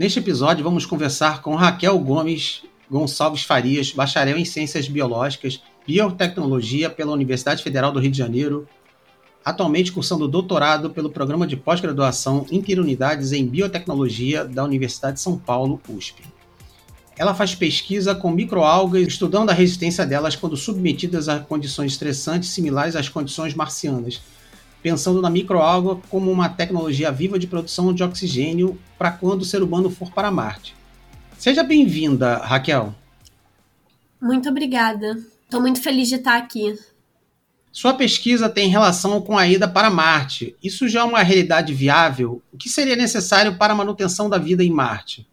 Neste episódio, vamos conversar com Raquel Gomes Gonçalves Farias, bacharel em Ciências Biológicas, Biotecnologia pela Universidade Federal do Rio de Janeiro, atualmente cursando doutorado pelo Programa de Pós-Graduação Interunidades em Biotecnologia da Universidade de São Paulo, USP. Ela faz pesquisa com microalgas, estudando a resistência delas quando submetidas a condições estressantes similares às condições marcianas, pensando na microalga como uma tecnologia viva de produção de oxigênio para quando o ser humano for para Marte. Seja bem-vinda, Raquel. Muito obrigada. Estou muito feliz de estar aqui. Sua pesquisa tem relação com a ida para Marte. Isso já é uma realidade viável? O que seria necessário para a manutenção da vida em Marte?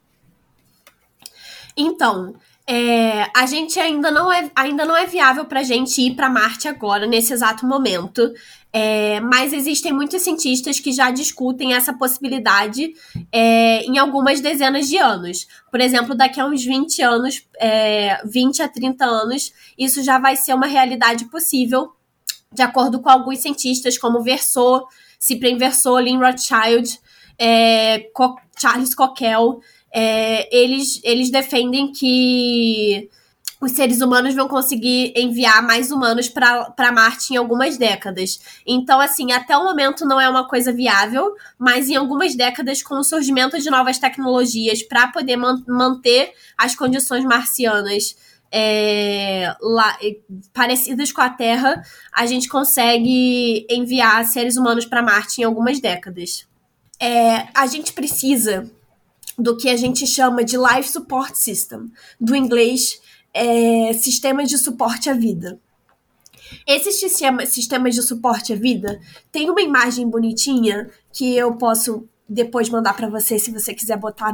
Então, a gente ainda não é viável para a gente ir para Marte agora, nesse exato momento. Mas existem muitos cientistas que já discutem essa possibilidade em algumas dezenas de anos. Por exemplo, daqui a uns 20 anos, 20 a 30 anos, isso já vai ser uma realidade possível, de acordo com alguns cientistas, como Verceau, Cyprien Verceau, Lynn Rothschild, Charles Cockell. Eles defendem que os seres humanos vão conseguir enviar mais humanos para Marte em algumas décadas. Então, assim, até o momento não é uma coisa viável, mas em algumas décadas, com o surgimento de novas tecnologias para poder manter as condições marcianas parecidas com a Terra, a gente consegue enviar seres humanos para Marte em algumas décadas. A gente precisa do que a gente chama de Life Support System, do inglês sistemas de suporte à vida. Esses sistemas de suporte à vida tem uma imagem bonitinha que eu posso depois mandar para você, se você quiser botar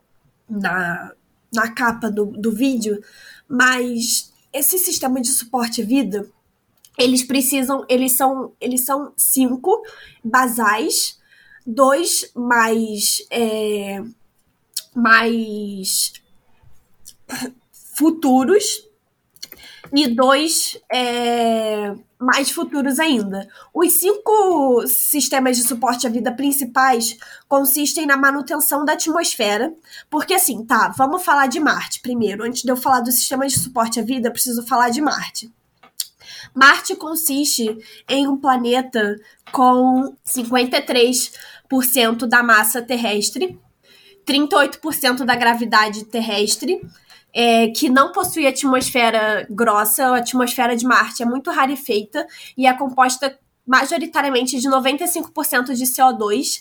na capa do vídeo, mas esse sistema de suporte à vida, eles são 5 basais, 2 mais futuros e 2 mais futuros ainda. Os 5 sistemas de suporte à vida principais consistem na manutenção da atmosfera, porque assim, vamos falar de Marte primeiro. Antes de eu falar do sistema de suporte à vida, eu preciso falar de Marte. Marte consiste em um planeta com 53% da massa terrestre, 38% da gravidade terrestre, que não possui atmosfera grossa. A atmosfera de Marte é muito rarefeita e é composta majoritariamente de 95% de CO2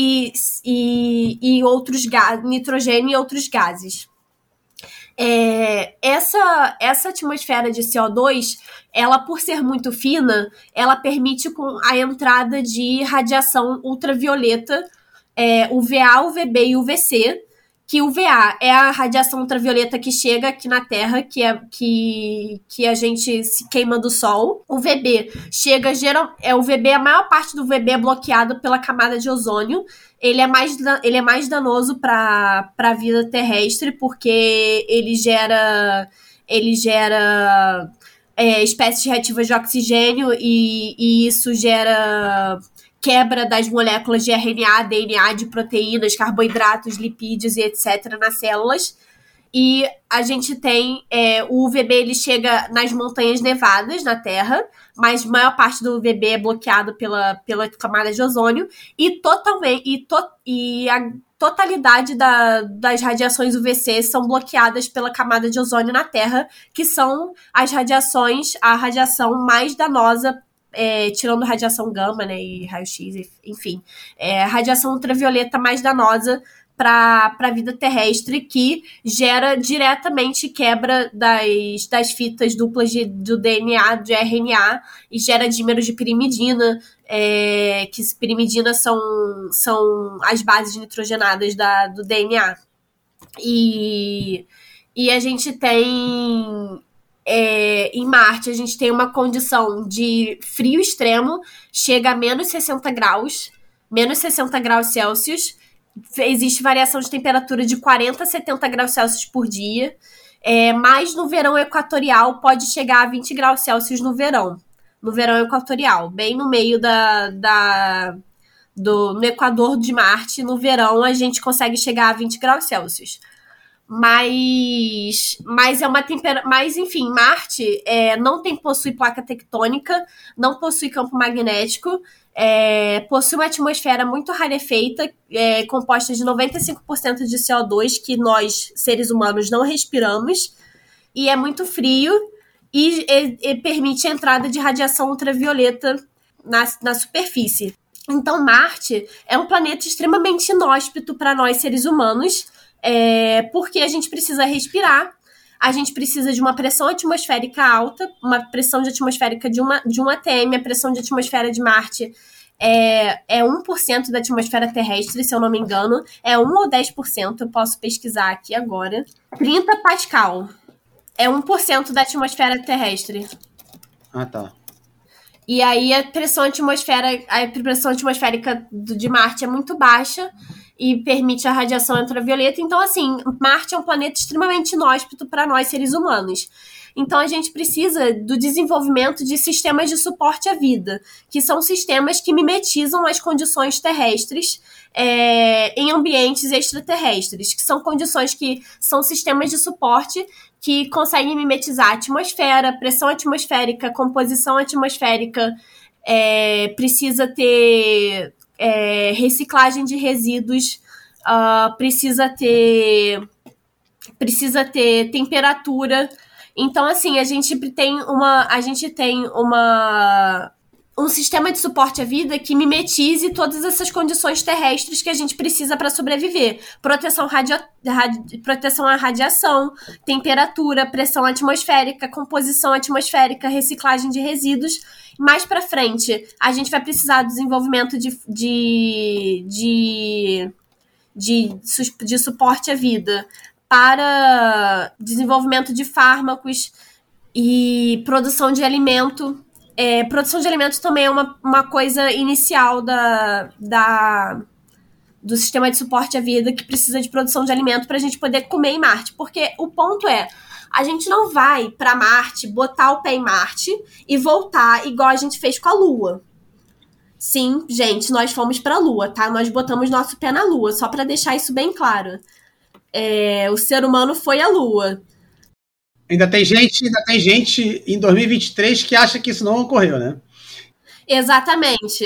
e outros gases, nitrogênio e outros gases. Essa atmosfera de CO2, ela, por ser muito fina, ela permite a entrada de radiação ultravioleta, UVA, UVB e UVC, que UVA é a radiação ultravioleta que chega aqui na Terra, que a gente se queima do Sol. O UVB a maior parte do UVB é bloqueado pela camada de ozônio. Ele é mais danoso para a vida terrestre, porque ele gera espécies reativas de oxigênio e isso gera quebra das moléculas de RNA, DNA, de proteínas, carboidratos, lipídios e etc. nas células. E a gente tem o UVB, ele chega nas montanhas nevadas na Terra, mas a maior parte do UVB é bloqueado pela camada de ozônio e a totalidade das radiações UVC são bloqueadas pela camada de ozônio na Terra, que são a radiação mais danosa, tirando radiação gama, né, e raio-x, enfim, a radiação ultravioleta mais danosa para a vida terrestre, que gera diretamente quebra das fitas duplas do DNA, de RNA, e gera dímeros de pirimidina, que pirimidina são as bases nitrogenadas do DNA. E a gente tem... em Marte, a gente tem uma condição de frio extremo, chega a menos 60 graus Celsius. Existe variação de temperatura de 40 a 70 graus Celsius por dia, mas no verão equatorial pode chegar a 20 graus Celsius no verão equatorial, bem no meio no Equador de Marte, no verão, a gente consegue chegar a 20 graus Celsius. Mas é uma temperatura. Mas, enfim, Marte não possui placa tectônica, não possui campo magnético, possui uma atmosfera muito rarefeita, composta de 95% de CO2, que nós, seres humanos, não respiramos, e é muito frio e permite a entrada de radiação ultravioleta na superfície. Então, Marte é um planeta extremamente inóspito para nós, seres humanos, porque a gente precisa respirar, a gente precisa de uma pressão atmosférica alta, uma pressão de atmosférica de 1 atm, a pressão de atmosfera de Marte é 1% da atmosfera terrestre, se eu não me engano, é 1 ou 10%, eu posso pesquisar aqui agora. 30 Pascal, é 1% da atmosfera terrestre. Ah, tá. E aí a pressão atmosférica de Marte é muito baixa e permite a radiação ultravioleta. Então, assim, Marte é um planeta extremamente inóspito para nós, seres humanos. Então, a gente precisa do desenvolvimento de sistemas de suporte à vida, que são sistemas que mimetizam as condições terrestres em ambientes extraterrestres, que são condições que são sistemas de suporte que conseguem mimetizar a atmosfera, pressão atmosférica, composição atmosférica, precisa ter reciclagem de resíduos, precisa ter temperatura. Então, assim, a gente tem um sistema de suporte à vida que mimetize todas essas condições terrestres que a gente precisa para sobreviver. Proteção à radiação, temperatura, pressão atmosférica, composição atmosférica, reciclagem de resíduos. Mais para frente, a gente vai precisar do desenvolvimento de suporte à vida para desenvolvimento de fármacos e produção de alimento. Produção de alimentos também é uma coisa inicial do sistema de suporte à vida, que precisa de produção de alimento para a gente poder comer em Marte. Porque o ponto a gente não vai para Marte, botar o pé em Marte e voltar igual a gente fez com a Lua. Sim, gente, nós fomos para a Lua, tá? Nós botamos nosso pé na Lua, só para deixar isso bem claro. O ser humano foi à Lua. Ainda tem gente em 2023 que acha que isso não ocorreu, né? Exatamente.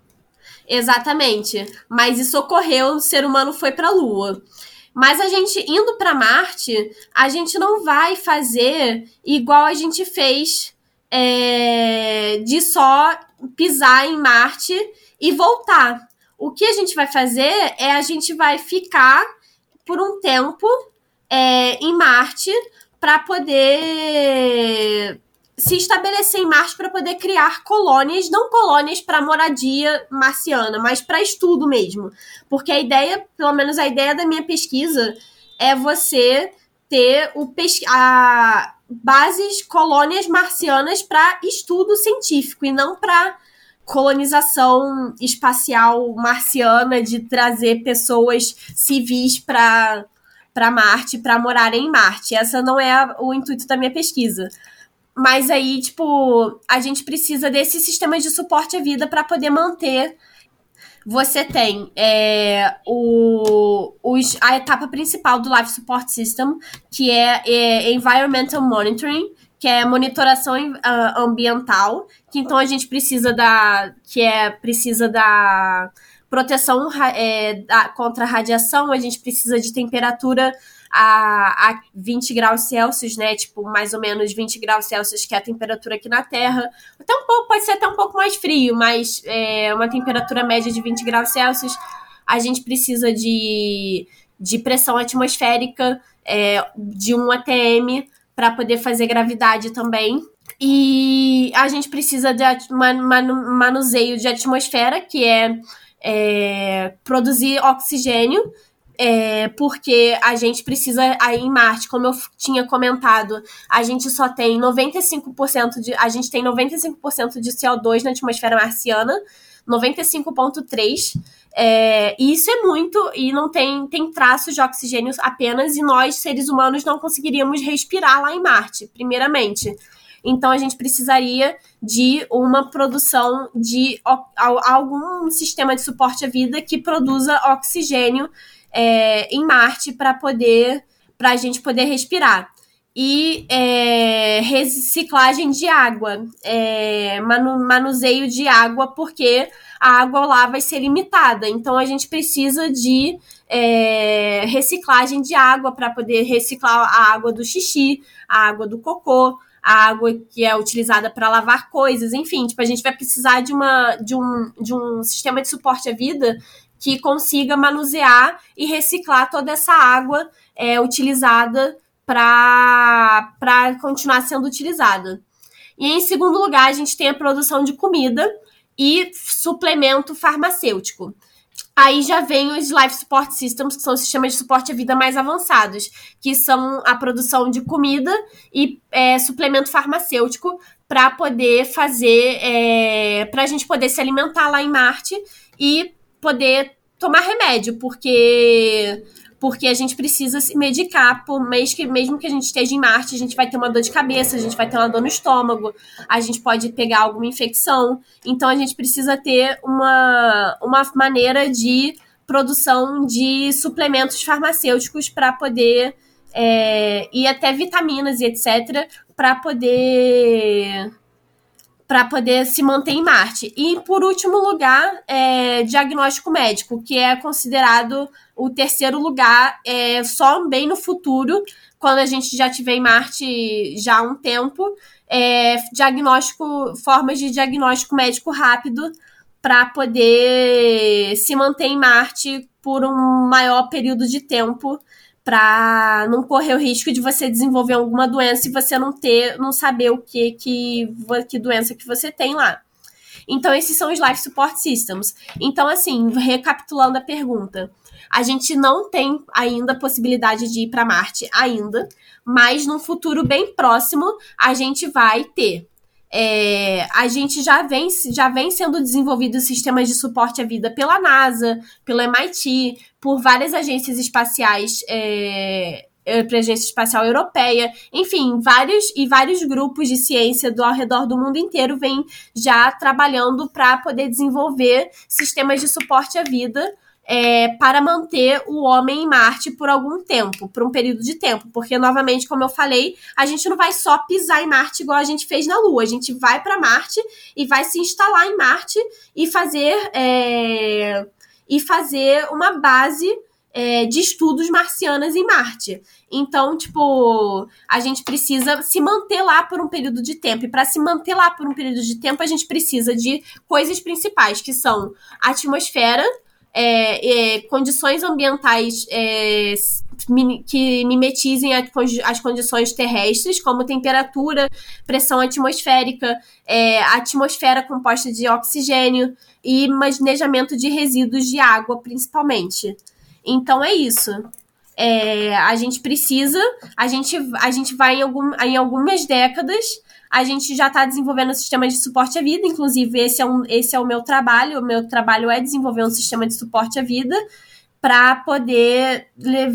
Mas isso ocorreu, o ser humano foi para a Lua. Mas a gente indo para Marte, a gente não vai fazer igual a gente fez de só pisar em Marte e voltar. O que a gente vai fazer a gente vai ficar por um tempo em Marte para poder se estabelecer em Marte, para poder criar colônias, não colônias para moradia marciana, mas para estudo mesmo. Porque a ideia, pelo menos a ideia da minha pesquisa, é você ter bases, colônias marcianas para estudo científico e não para colonização espacial marciana, de trazer pessoas civis para Marte, para morarem em Marte. Essa não é o intuito da minha pesquisa. Mas aí, a gente precisa desse sistema de suporte à vida para poder manter. Você tem a etapa principal do Life Support System, que é Environmental Monitoring, que é monitoração ambiental, que então a gente precisa da proteção contra a radiação, a gente precisa de temperatura a 20 graus Celsius, né? Mais ou menos 20 graus Celsius, que é a temperatura aqui na Terra. Pode ser até um pouco mais frio, mas uma temperatura média de 20 graus Celsius. A gente precisa de pressão atmosférica de 1 atm para poder fazer gravidade também. E a gente precisa de manuseio de atmosfera, que produzir oxigênio, porque a gente precisa, aí em Marte, como eu tinha comentado, a gente só tem 95% de CO2 na atmosfera marciana, 95,3%, e isso é muito, e não tem traços de oxigênio apenas, e nós, seres humanos, não conseguiríamos respirar lá em Marte, primeiramente. Então, a gente precisaria de uma produção de algum sistema de suporte à vida que produza oxigênio em Marte para a gente poder respirar. E reciclagem de água, manuseio de água, porque a água lá vai ser limitada. Então, a gente precisa de reciclagem de água para poder reciclar a água do xixi, a água do cocô, a água que é utilizada para lavar coisas. Enfim, tipo, a gente vai precisar de um sistema de suporte à vida que consiga manusear e reciclar toda essa água utilizada para continuar sendo utilizada. E em segundo lugar, a gente tem a produção de comida e suplemento farmacêutico. Aí já vem os Life Support Systems, que são os sistemas de suporte à vida mais avançados, que são a produção de comida e suplemento farmacêutico para poder fazer, para a gente poder se alimentar lá em Marte e poder tomar remédio, porque a gente precisa se medicar, mesmo que a gente esteja em Marte, a gente vai ter uma dor de cabeça, a gente vai ter uma dor no estômago, a gente pode pegar alguma infecção. Então, a gente precisa ter uma maneira de produção de suplementos farmacêuticos para poder, e até vitaminas e etc., para poder se manter em Marte. E, por último lugar, diagnóstico médico, que é considerado o terceiro lugar, só bem no futuro, quando a gente já estiver em Marte já há um tempo, formas de diagnóstico médico rápido para poder se manter em Marte por um maior período de tempo, para não correr o risco de você desenvolver alguma doença e você não saber que doença que você tem lá. Então, esses são os Life Support Systems. Então, assim, recapitulando a pergunta, a gente não tem ainda a possibilidade de ir para Marte ainda, mas num futuro bem próximo a gente vai ter. A gente já vem sendo desenvolvidos sistemas de suporte à vida pela NASA, pelo MIT, por várias agências espaciais, para a Agência Espacial Europeia, enfim, vários grupos de ciência ao redor do mundo inteiro vêm já trabalhando para poder desenvolver sistemas de suporte à vida para manter o homem em Marte por algum tempo, por um período de tempo, porque, novamente, como eu falei, a gente não vai só pisar em Marte igual a gente fez na Lua, a gente vai para Marte e vai se instalar em Marte e fazer uma base de estudos marcianos em Marte. Então, tipo, a gente precisa se manter lá por um período de tempo, e para se manter lá por um período de tempo, a gente precisa de coisas principais, que são a atmosfera, condições ambientais que mimetizem as condições terrestres, como temperatura, pressão atmosférica, atmosfera composta de oxigênio e manejamento de resíduos de água, principalmente. Então, é isso. A gente precisa, a gente vai em algumas décadas. A gente já está desenvolvendo sistemas de suporte à vida, inclusive esse é o meu trabalho. O meu trabalho é desenvolver um sistema de suporte à vida para poder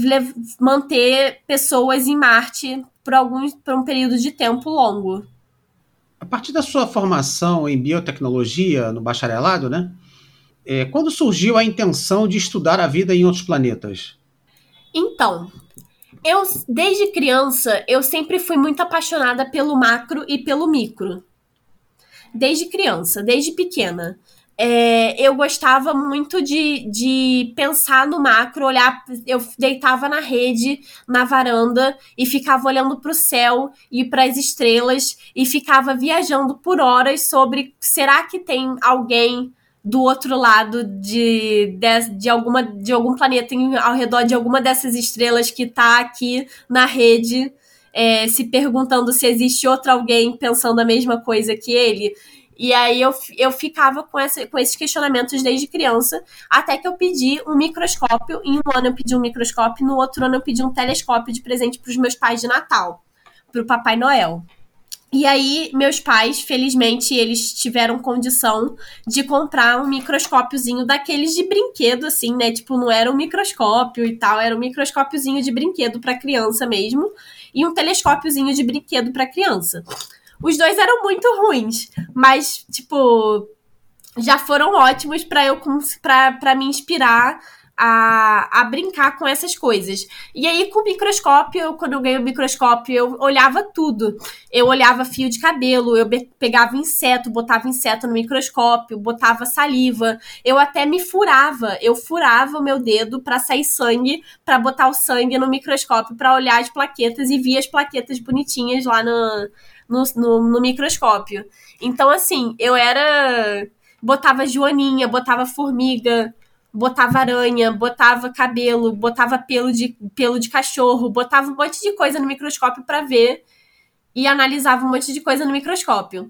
manter pessoas em Marte por um período de tempo longo. A partir da sua formação em biotecnologia, no bacharelado, né? Quando surgiu a intenção de estudar a vida em outros planetas? Então, desde criança, eu sempre fui muito apaixonada pelo macro e pelo micro. Desde criança, desde pequena. Eu gostava muito de pensar no macro, eu deitava na rede, na varanda, e ficava olhando para o céu e para as estrelas, e ficava viajando por horas sobre, será que tem alguém do outro lado de algum planeta ao redor de alguma dessas estrelas que está aqui na rede, se perguntando se existe outro alguém pensando a mesma coisa que ele. E aí eu ficava com esses questionamentos desde criança, até que eu pedi um microscópio. Em um ano eu pedi um microscópio, no outro ano eu pedi um telescópio de presente para os meus pais de Natal, para o Papai Noel. E aí, meus pais, felizmente, eles tiveram condição de comprar um microscópiozinho daqueles de brinquedo, assim, né? Tipo, não era um microscópio e tal, era um microscópiozinho de brinquedo para criança mesmo, e um telescópiozinho de brinquedo para criança. Os dois eram muito ruins, mas, tipo, já foram ótimos pra me inspirar a brincar com essas coisas. E aí, com o microscópio, quando eu ganhei o microscópio, eu olhava tudo. Eu olhava fio de cabelo, eu pegava inseto, botava inseto no microscópio, botava saliva. Eu até me furava. Eu furava o meu dedo pra sair sangue, pra botar o sangue no microscópio, pra olhar as plaquetas e ver as plaquetas bonitinhas lá no microscópio. Então, assim, eu era... Botava joaninha, botava formiga, botava aranha, botava cabelo, botava pelo de cachorro, botava um monte de coisa no microscópio para ver e analisava um monte de coisa no microscópio.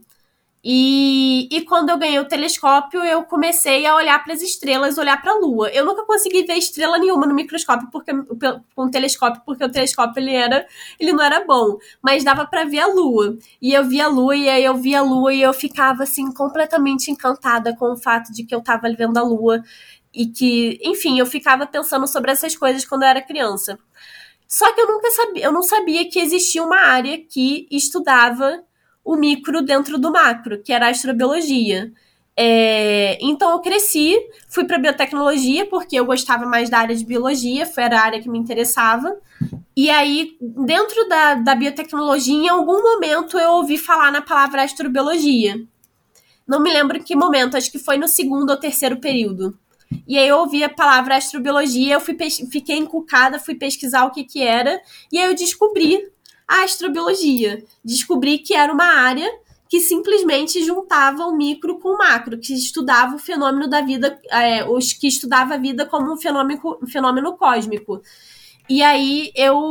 E quando eu ganhei o telescópio, eu comecei a olhar para as estrelas, olhar para a Lua. Eu nunca consegui ver estrela nenhuma no microscópio com o telescópio, porque o telescópio ele não era bom, mas dava para ver a Lua. E eu via a Lua, e aí eu via a Lua e eu ficava assim completamente encantada com o fato de que eu estava vendo a Lua e que, enfim, eu ficava pensando sobre essas coisas quando eu era criança. Só que eu não sabia que existia uma área que estudava o micro dentro do macro, que era a astrobiologia. Então eu cresci, fui para biotecnologia porque eu gostava mais da área de biologia, era a área que me interessava. E aí, dentro da biotecnologia, em algum momento eu ouvi falar na palavra astrobiologia. Não me lembro em que momento, acho que foi no segundo ou terceiro período. E aí eu ouvi a palavra astrobiologia, eu fiquei encucada, fui pesquisar o que era, e aí eu descobri a astrobiologia. Descobri que era uma área que simplesmente juntava o micro com o macro, que estudava o fenômeno da vida, que estudava a vida como um fenômeno cósmico. E aí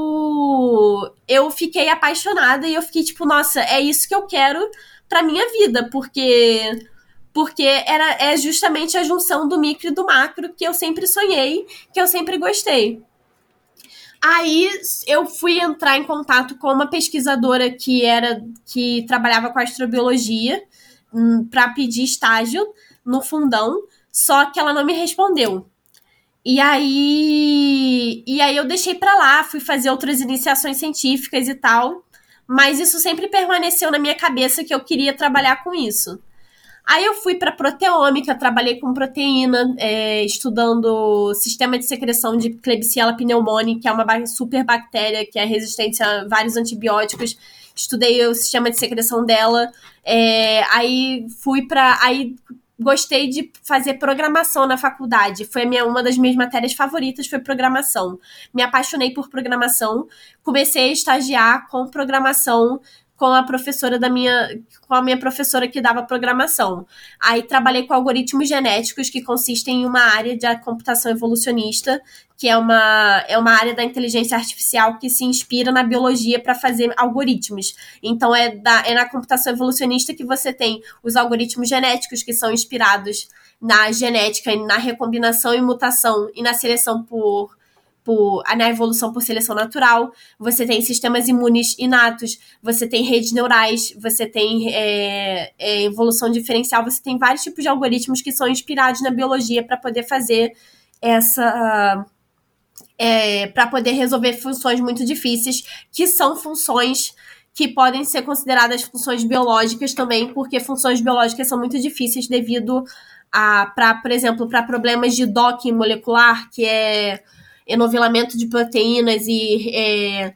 eu fiquei apaixonada e eu fiquei tipo, nossa, é isso que eu quero pra minha vida, porque é justamente a junção do micro e do macro que eu sempre sonhei, que eu sempre gostei. Aí eu fui entrar em contato com uma pesquisadora que trabalhava com astrobiologia para pedir estágio no fundão, só que ela não me respondeu. E aí eu deixei para lá, fui fazer outras iniciações científicas e tal, mas isso sempre permaneceu na minha cabeça que eu queria trabalhar com isso. Aí eu fui para proteômica, trabalhei com proteína, estudando sistema de secreção de Klebsiella pneumoniae, que é uma super bactéria que é resistente a vários antibióticos. Estudei o sistema de secreção dela. Aí gostei de fazer programação na faculdade. Foi uma das minhas matérias favoritas, foi programação. Me apaixonei por programação. Comecei a estagiar com programação com a minha professora que dava programação. Aí trabalhei com algoritmos genéticos, que consistem em uma área de computação evolucionista, que é uma área da inteligência artificial que se inspira na biologia para fazer algoritmos. Então é na computação evolucionista que você tem os algoritmos genéticos, que são inspirados na genética, na recombinação e mutação e na seleção na evolução por seleção natural. Você tem sistemas imunes inatos, você tem redes neurais, você tem evolução diferencial, você tem vários tipos de algoritmos que são inspirados na biologia para poder fazer para poder resolver funções muito difíceis, que são funções que podem ser consideradas funções biológicas também, porque funções biológicas são muito difíceis devido por exemplo, para problemas de docking molecular, que é enovelamento de proteínas e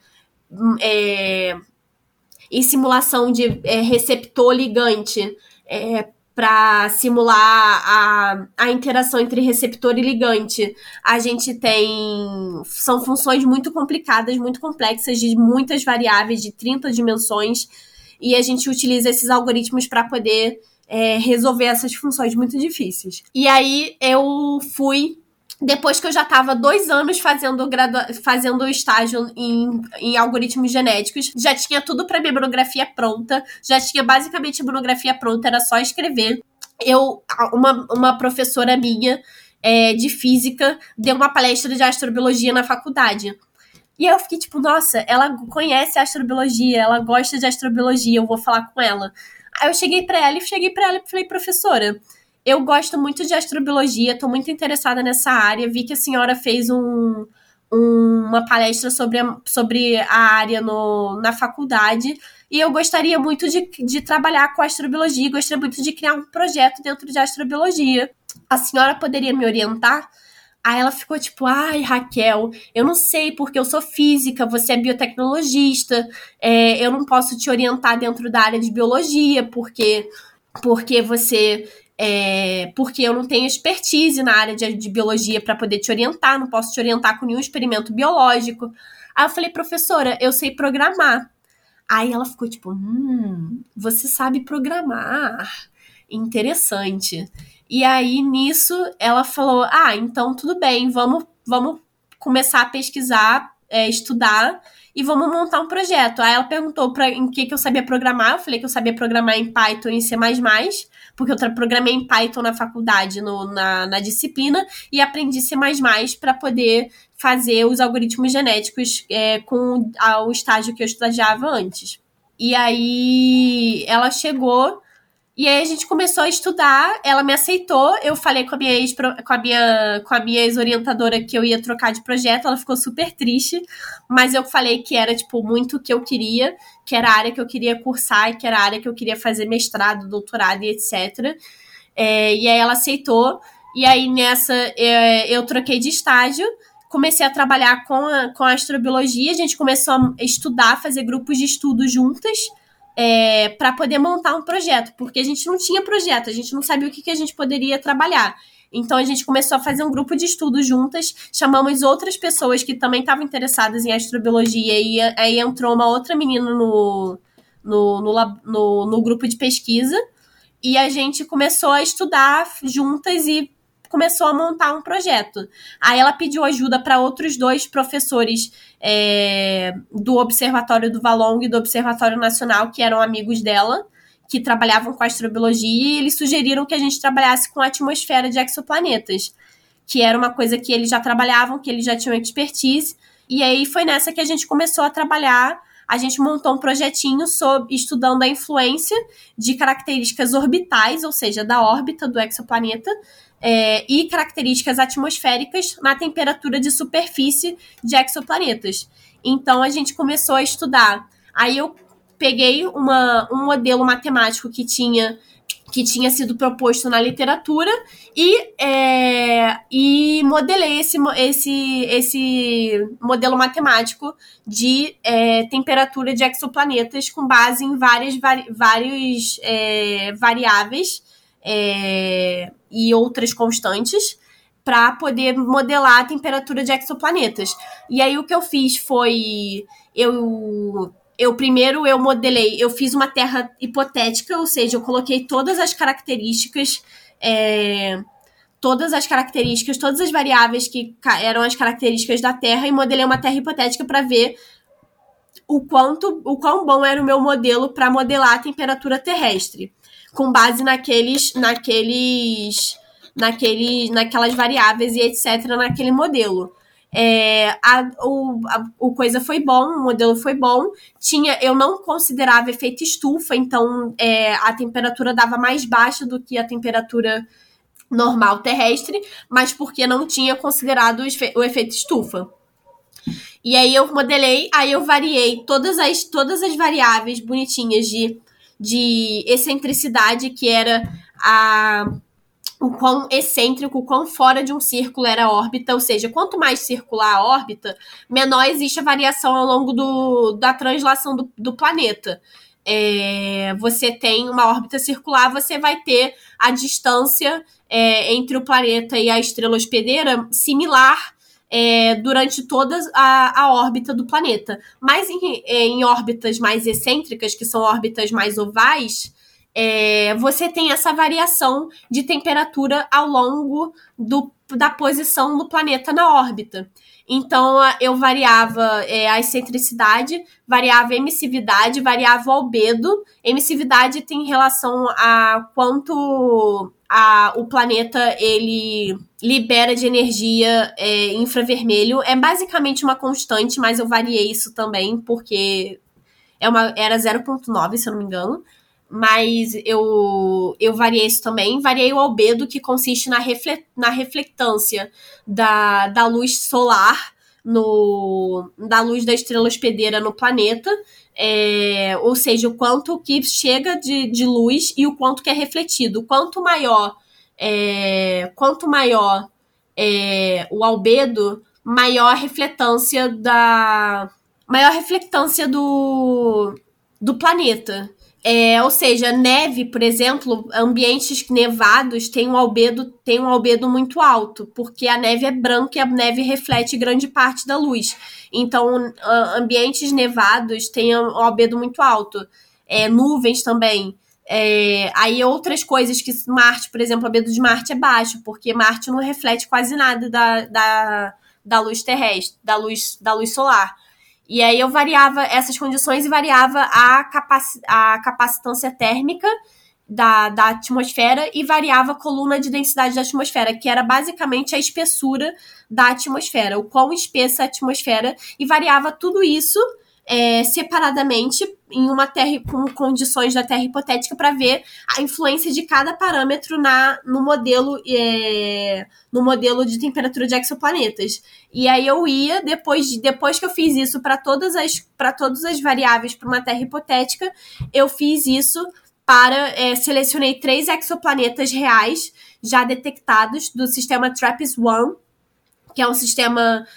simulação de receptor-ligante, para simular a interação entre receptor e ligante. A gente são funções muito complicadas, muito complexas, de muitas variáveis, de 30 dimensões, e a gente utiliza esses algoritmos para poder resolver essas funções muito difíceis. E aí eu fui... Depois que eu já estava 2 anos fazendo estágio em algoritmos genéticos, já tinha tudo para minha monografia pronta, já tinha basicamente a monografia pronta, era só escrever. Uma professora minha de física deu uma palestra de astrobiologia na faculdade. E aí eu fiquei tipo, nossa, ela conhece astrobiologia, ela gosta de astrobiologia, eu vou falar com ela. Aí eu cheguei pra ela e falei, professora, eu gosto muito de astrobiologia, tô muito interessada nessa área, vi que a senhora fez um uma palestra sobre a área na faculdade, e eu gostaria muito de trabalhar com astrobiologia, gostaria muito de criar um projeto dentro de astrobiologia. A senhora poderia me orientar? Aí ela ficou tipo, ai, Raquel, eu não sei porque eu sou física, você é biotecnologista, eu não posso te orientar dentro da área de biologia, porque eu não tenho expertise na área de biologia para poder te orientar, não posso te orientar com nenhum experimento biológico. Aí eu falei, professora, eu sei programar. Aí ela ficou tipo, você sabe programar. Interessante. E aí, nisso, ela falou, então tudo bem, vamos começar a pesquisar, estudar, e vamos montar um projeto. Aí ela perguntou em que eu sabia programar, eu falei que eu sabia programar em Python e C++, porque eu programei em Python na faculdade, na disciplina, e aprendi C++ para poder fazer os algoritmos genéticos com o estágio que eu estagiava antes. E aí ela chegou, e aí a gente começou a estudar, ela me aceitou, eu falei com a minha ex-orientadora que eu ia trocar de projeto, ela ficou super triste, mas eu falei que era, tipo, muito o que eu queria, que era a área que eu queria cursar, e que era a área que eu queria fazer mestrado, doutorado e etc. E aí ela aceitou, e aí nessa eu troquei de estágio, comecei a trabalhar com a astrobiologia, a gente começou a estudar, fazer grupos de estudo juntas, para poder montar um projeto, porque a gente não tinha projeto, a gente não sabia o que a gente poderia trabalhar. Então a gente começou a fazer um grupo de estudo juntas, chamamos outras pessoas que também estavam interessadas em astrobiologia, e aí entrou uma outra menina no grupo de pesquisa, e a gente começou a estudar juntas e começou a montar um projeto. Aí ela pediu ajuda para outros 2 professores do Observatório do Valong e do Observatório Nacional, que eram amigos dela, que trabalhavam com astrobiologia, e eles sugeriram que a gente trabalhasse com a atmosfera de exoplanetas, que era uma coisa que eles já trabalhavam, que eles já tinham expertise, e aí foi nessa que a gente começou a trabalhar. A gente montou um projetinho estudando a influência de características orbitais, ou seja, da órbita do exoplaneta, e características atmosféricas na temperatura de superfície de exoplanetas. Então, a gente começou a estudar. Aí eu peguei um modelo matemático que tinha sido proposto na literatura e modelei esse modelo matemático de temperatura de exoplanetas com base em várias variáveis e outras constantes para poder modelar a temperatura de exoplanetas. E aí o que eu fiz foi primeiro eu modelei, eu fiz uma Terra hipotética, ou seja, eu coloquei todas as características, todas as variáveis que eram as características da Terra, e modelei uma Terra hipotética para ver o quão bom era o meu modelo para modelar a temperatura terrestre, com base naquelas variáveis e etc. naquele modelo. O coisa foi bom, o modelo foi bom. Eu não considerava efeito estufa, então a temperatura dava mais baixa do que a temperatura normal terrestre, mas porque não tinha considerado o efeito estufa. E aí eu modelei, aí eu variei todas as variáveis bonitinhas de excentricidade, que era o quão excêntrico, o quão fora de um círculo era a órbita, ou seja, quanto mais circular a órbita, menor existe a variação ao longo da translação do planeta. Você tem uma órbita circular, você vai ter a distância entre o planeta e a estrela hospedeira similar durante toda a órbita do planeta. Mas em órbitas mais excêntricas, que são órbitas mais ovais, você tem essa variação de temperatura ao longo da posição do planeta na órbita. Então, eu variava a excentricidade, variava a emissividade, variava o albedo. Emissividade tem relação a quanto o planeta ele libera de energia infravermelho. É basicamente uma constante, mas eu variei isso também, porque era 0,9, se eu não me engano. Mas eu variei isso também. Variei o albedo, que consiste na reflectância da luz solar da luz da estrela hospedeira no planeta, ou seja, o quanto que chega de luz e o quanto que é refletido. Quanto maior o albedo, maior a refletância do planeta. Ou seja, neve, por exemplo, ambientes nevados têm um albedo muito alto, porque a neve é branca e a neve reflete grande parte da luz. Então, ambientes nevados têm um albedo muito alto. Nuvens também. Aí outras coisas que Marte, por exemplo, o albedo de Marte é baixo, porque Marte não reflete quase nada da luz terrestre, da luz solar. E aí eu variava essas condições e variava a capacitância térmica da atmosfera e variava a coluna de densidade da atmosfera, que era basicamente a espessura da atmosfera, o quão espessa a atmosfera, e variava tudo isso separadamente em uma Terra com condições da Terra hipotética para ver a influência de cada parâmetro no modelo de temperatura de exoplanetas. E aí eu ia, depois que eu fiz isso para todas as variáveis para uma Terra hipotética, eu fiz isso selecionei 3 exoplanetas reais já detectados do sistema TRAPPIST-1, que é um sistema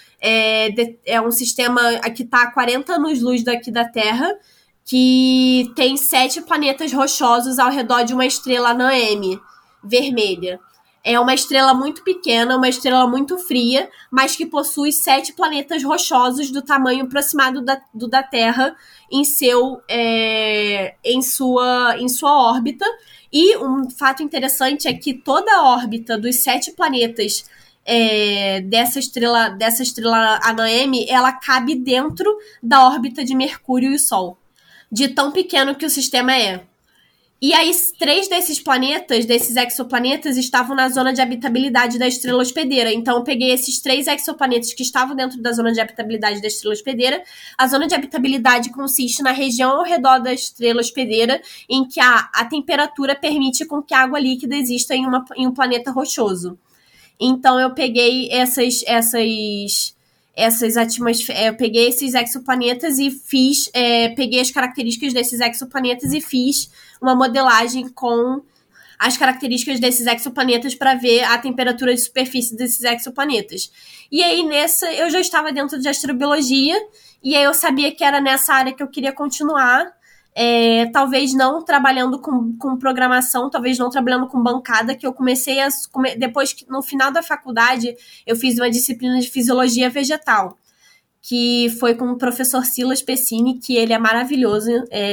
que está a 40 anos-luz daqui da Terra, que tem 7 planetas rochosos ao redor de uma estrela anã M, vermelha. É uma estrela muito pequena, uma estrela muito fria, mas que possui 7 planetas rochosos do tamanho aproximado do da Terra em sua órbita. E um fato interessante é que toda a órbita dos 7 planetas dessa estrela anã M, ela cabe dentro da órbita de Mercúrio e Sol, de tão pequeno que o sistema é. E aí, 3 desses exoplanetas, estavam na zona de habitabilidade da estrela hospedeira. Então, eu peguei esses 3 exoplanetas que estavam dentro da zona de habitabilidade da estrela hospedeira. A zona de habitabilidade consiste na região ao redor da estrela hospedeira, em que a temperatura permite com que a água líquida exista em um planeta rochoso. Então, eu peguei eu peguei esses exoplanetas e peguei as características desses exoplanetas e fiz uma modelagem com as características desses exoplanetas para ver a temperatura de superfície desses exoplanetas. E aí, eu já estava dentro de astrobiologia, e aí eu sabia que era nessa área que eu queria continuar. Talvez não trabalhando com programação, talvez não trabalhando com bancada, que eu comecei depois que no final da faculdade eu fiz uma disciplina de fisiologia vegetal, que foi com o professor Silas Pessini, que ele é maravilhoso,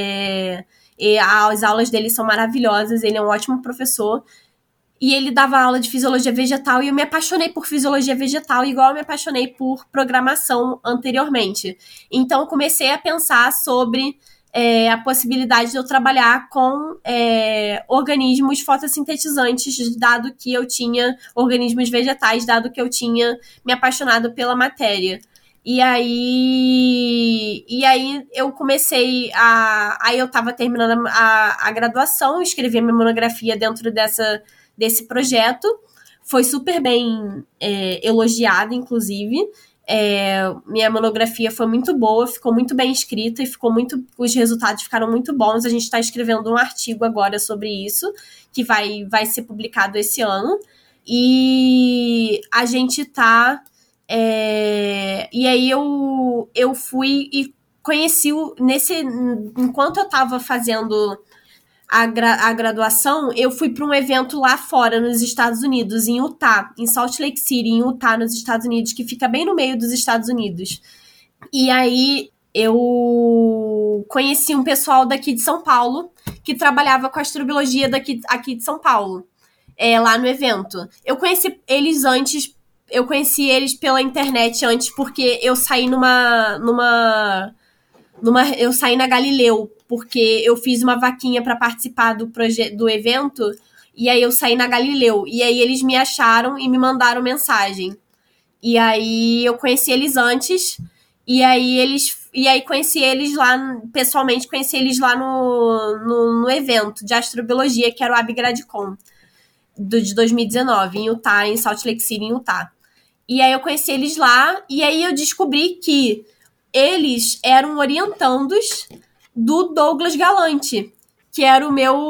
as aulas dele são maravilhosas, ele é um ótimo professor, e ele dava aula de fisiologia vegetal, e eu me apaixonei por fisiologia vegetal, igual eu me apaixonei por programação anteriormente. Então eu comecei a pensar sobre a possibilidade de eu trabalhar com organismos fotossintetizantes, dado que eu tinha organismos vegetais, dado que eu tinha me apaixonado pela matéria. E aí eu comecei aí eu estava terminando a graduação, escrevi a minha monografia dentro desse projeto, foi super bem elogiada, inclusive. Minha monografia foi muito boa, ficou muito bem escrita e os resultados ficaram muito bons. A gente está escrevendo um artigo agora sobre isso, que vai ser publicado esse ano, e a gente tá e aí eu fui e conheci enquanto eu estava fazendo a graduação, eu fui para um evento lá fora, nos Estados Unidos, em Utah, em Salt Lake City, em Utah, nos Estados Unidos, que fica bem no meio dos Estados Unidos. E aí eu conheci um pessoal daqui de São Paulo, que trabalhava com astrobiologia aqui de São Paulo, lá no evento. Eu conheci eles pela internet antes, porque eu saí eu saí na Galileu, porque eu fiz uma vaquinha para participar do evento, e aí eu saí na Galileu, e aí eles me acharam e me mandaram mensagem. E aí eu conheci eles antes, e aí conheci eles lá, pessoalmente, conheci eles lá no evento de astrobiologia, que era o AbGradCon, de 2019, em Utah, em Salt Lake City, em Utah. E aí eu conheci eles lá, e aí eu descobri que eles eram orientandos do Douglas Galante, que era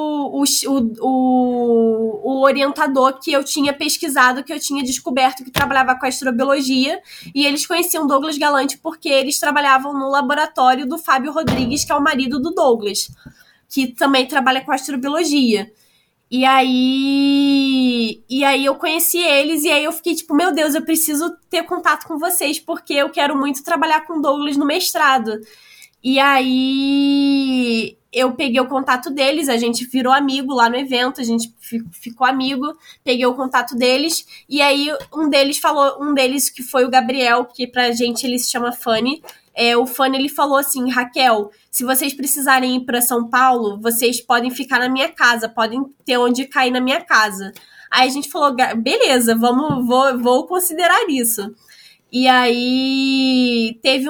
o orientador que eu tinha pesquisado, que eu tinha descoberto que trabalhava com astrobiologia, e eles conheciam Douglas Galante porque eles trabalhavam no laboratório do Fábio Rodrigues, que é o marido do Douglas, que também trabalha com astrobiologia. E aí eu conheci eles, e aí eu fiquei tipo, meu Deus, eu preciso ter contato com vocês, porque eu quero muito trabalhar com o Douglas no mestrado. E aí eu peguei o contato deles, a gente virou amigo lá no evento, a gente ficou amigo, peguei o contato deles, e aí um deles que foi o Gabriel, que pra gente ele se chama Fanny, o Fanny ele falou assim, Raquel, se vocês precisarem ir para São Paulo, vocês podem ficar na minha casa, podem ter onde cair na minha casa. Aí a gente falou, beleza, vou considerar isso. E aí teve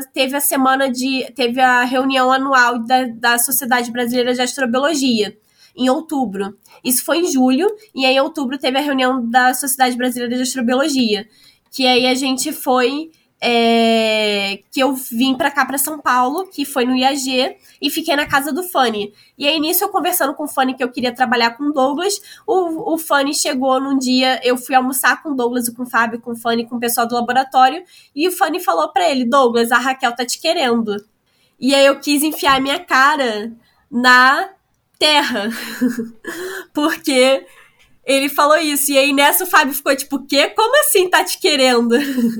a reunião anual da Sociedade Brasileira de Astrobiologia, em outubro. Isso foi em julho, e aí em outubro teve a reunião da Sociedade Brasileira de Astrobiologia, que aí a gente foi... que eu vim pra cá, pra São Paulo, que foi no IAG, e fiquei na casa do Fanny. E aí, nisso, eu conversando com o Fanny que eu queria trabalhar com o Douglas, o Fanny chegou num dia, eu fui almoçar com o Douglas e com o Fábio, com o Fanny, com o pessoal do laboratório, e o Fanny falou pra ele, Douglas, a Raquel tá te querendo. E aí eu quis enfiar minha cara na terra, porque ele falou isso. E aí, nessa, o Fábio ficou tipo, o quê? Como assim tá te querendo?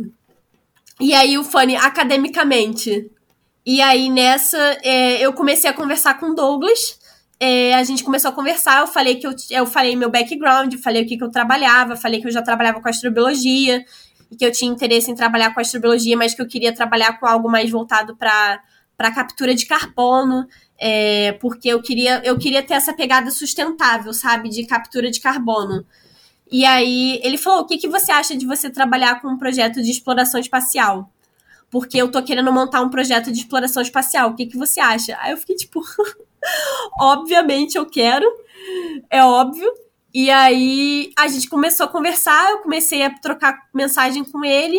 E aí o Fanny, academicamente. E aí nessa, eu comecei a conversar com o Douglas. A gente começou a conversar, eu falei meu background, falei o que eu trabalhava, falei que eu já trabalhava com astrobiologia, e que eu tinha interesse em trabalhar com astrobiologia, mas que eu queria trabalhar com algo mais voltado para captura de carbono, porque eu queria ter essa pegada sustentável, sabe, de captura de carbono. E aí ele falou, o que você acha de você trabalhar com um projeto de exploração espacial? Porque eu tô querendo montar um projeto de exploração espacial, o que você acha? Aí eu fiquei tipo, obviamente eu quero, é óbvio. E aí a gente começou a conversar, eu comecei a trocar mensagem com ele,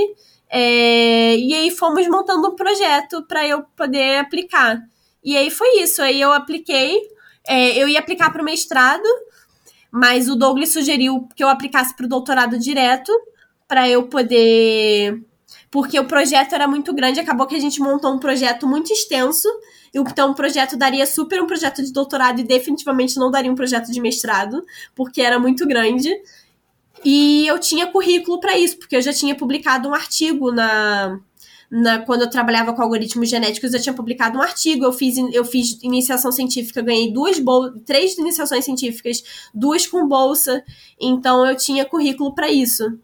e aí fomos montando um projeto para eu poder aplicar. E aí foi isso, aí eu apliquei, eu ia aplicar para o mestrado, mas o Douglas sugeriu que eu aplicasse para o doutorado direto, para eu poder... Porque o projeto era muito grande, acabou que a gente montou um projeto muito extenso, então o projeto daria super um projeto de doutorado e definitivamente não daria um projeto de mestrado, porque era muito grande. E eu tinha currículo para isso, porque eu já tinha publicado um artigo quando eu trabalhava com algoritmos genéticos, eu tinha publicado um artigo, eu fiz iniciação científica, ganhei 3 iniciações científicas, 2 com bolsa, então eu tinha currículo para isso.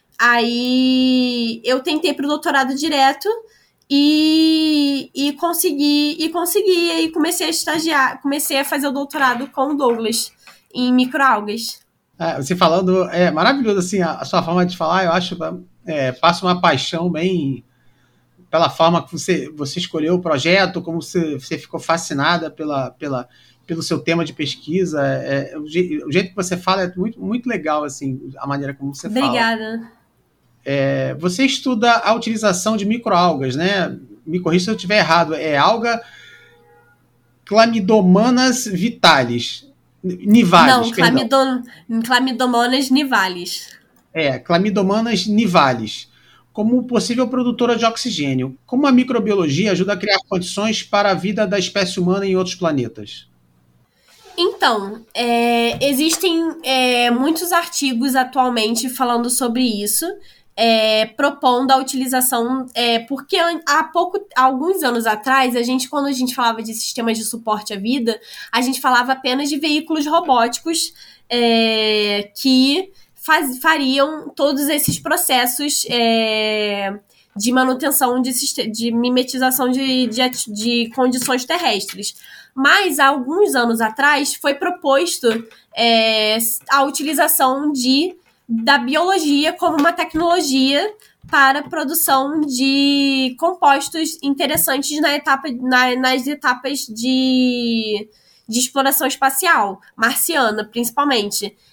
Aí eu tentei pro doutorado direto e consegui, aí comecei a estagiar, comecei a fazer o doutorado com o Douglas em microalgas. Você falando, é maravilhoso assim, a sua forma de falar, eu acho, passa uma paixão bem pela forma que você escolheu o projeto, como você ficou fascinada pelo seu tema de pesquisa. O jeito que você fala é muito, muito legal, assim, a maneira como você fala. Obrigada. Você estuda a utilização de microalgas, né? Me corrija se eu estiver errado. É alga Chlamydomonas vitalis. Nivalis, não, Chlamydomonas nivalis. Chlamydomonas nivalis. Como possível produtora de oxigênio. Como a microbiologia ajuda a criar condições para a vida da espécie humana em outros planetas? Então, existem muitos artigos atualmente falando sobre isso, propondo a utilização, porque há alguns anos atrás, quando a gente falava de sistemas de suporte à vida, a gente falava apenas de veículos robóticos que fariam todos esses processos de manutenção de mimetização de condições terrestres. Mas, há alguns anos atrás, foi proposto a utilização da biologia como uma tecnologia para a produção de compostos interessantes nas etapas de exploração espacial, marciana, principalmente.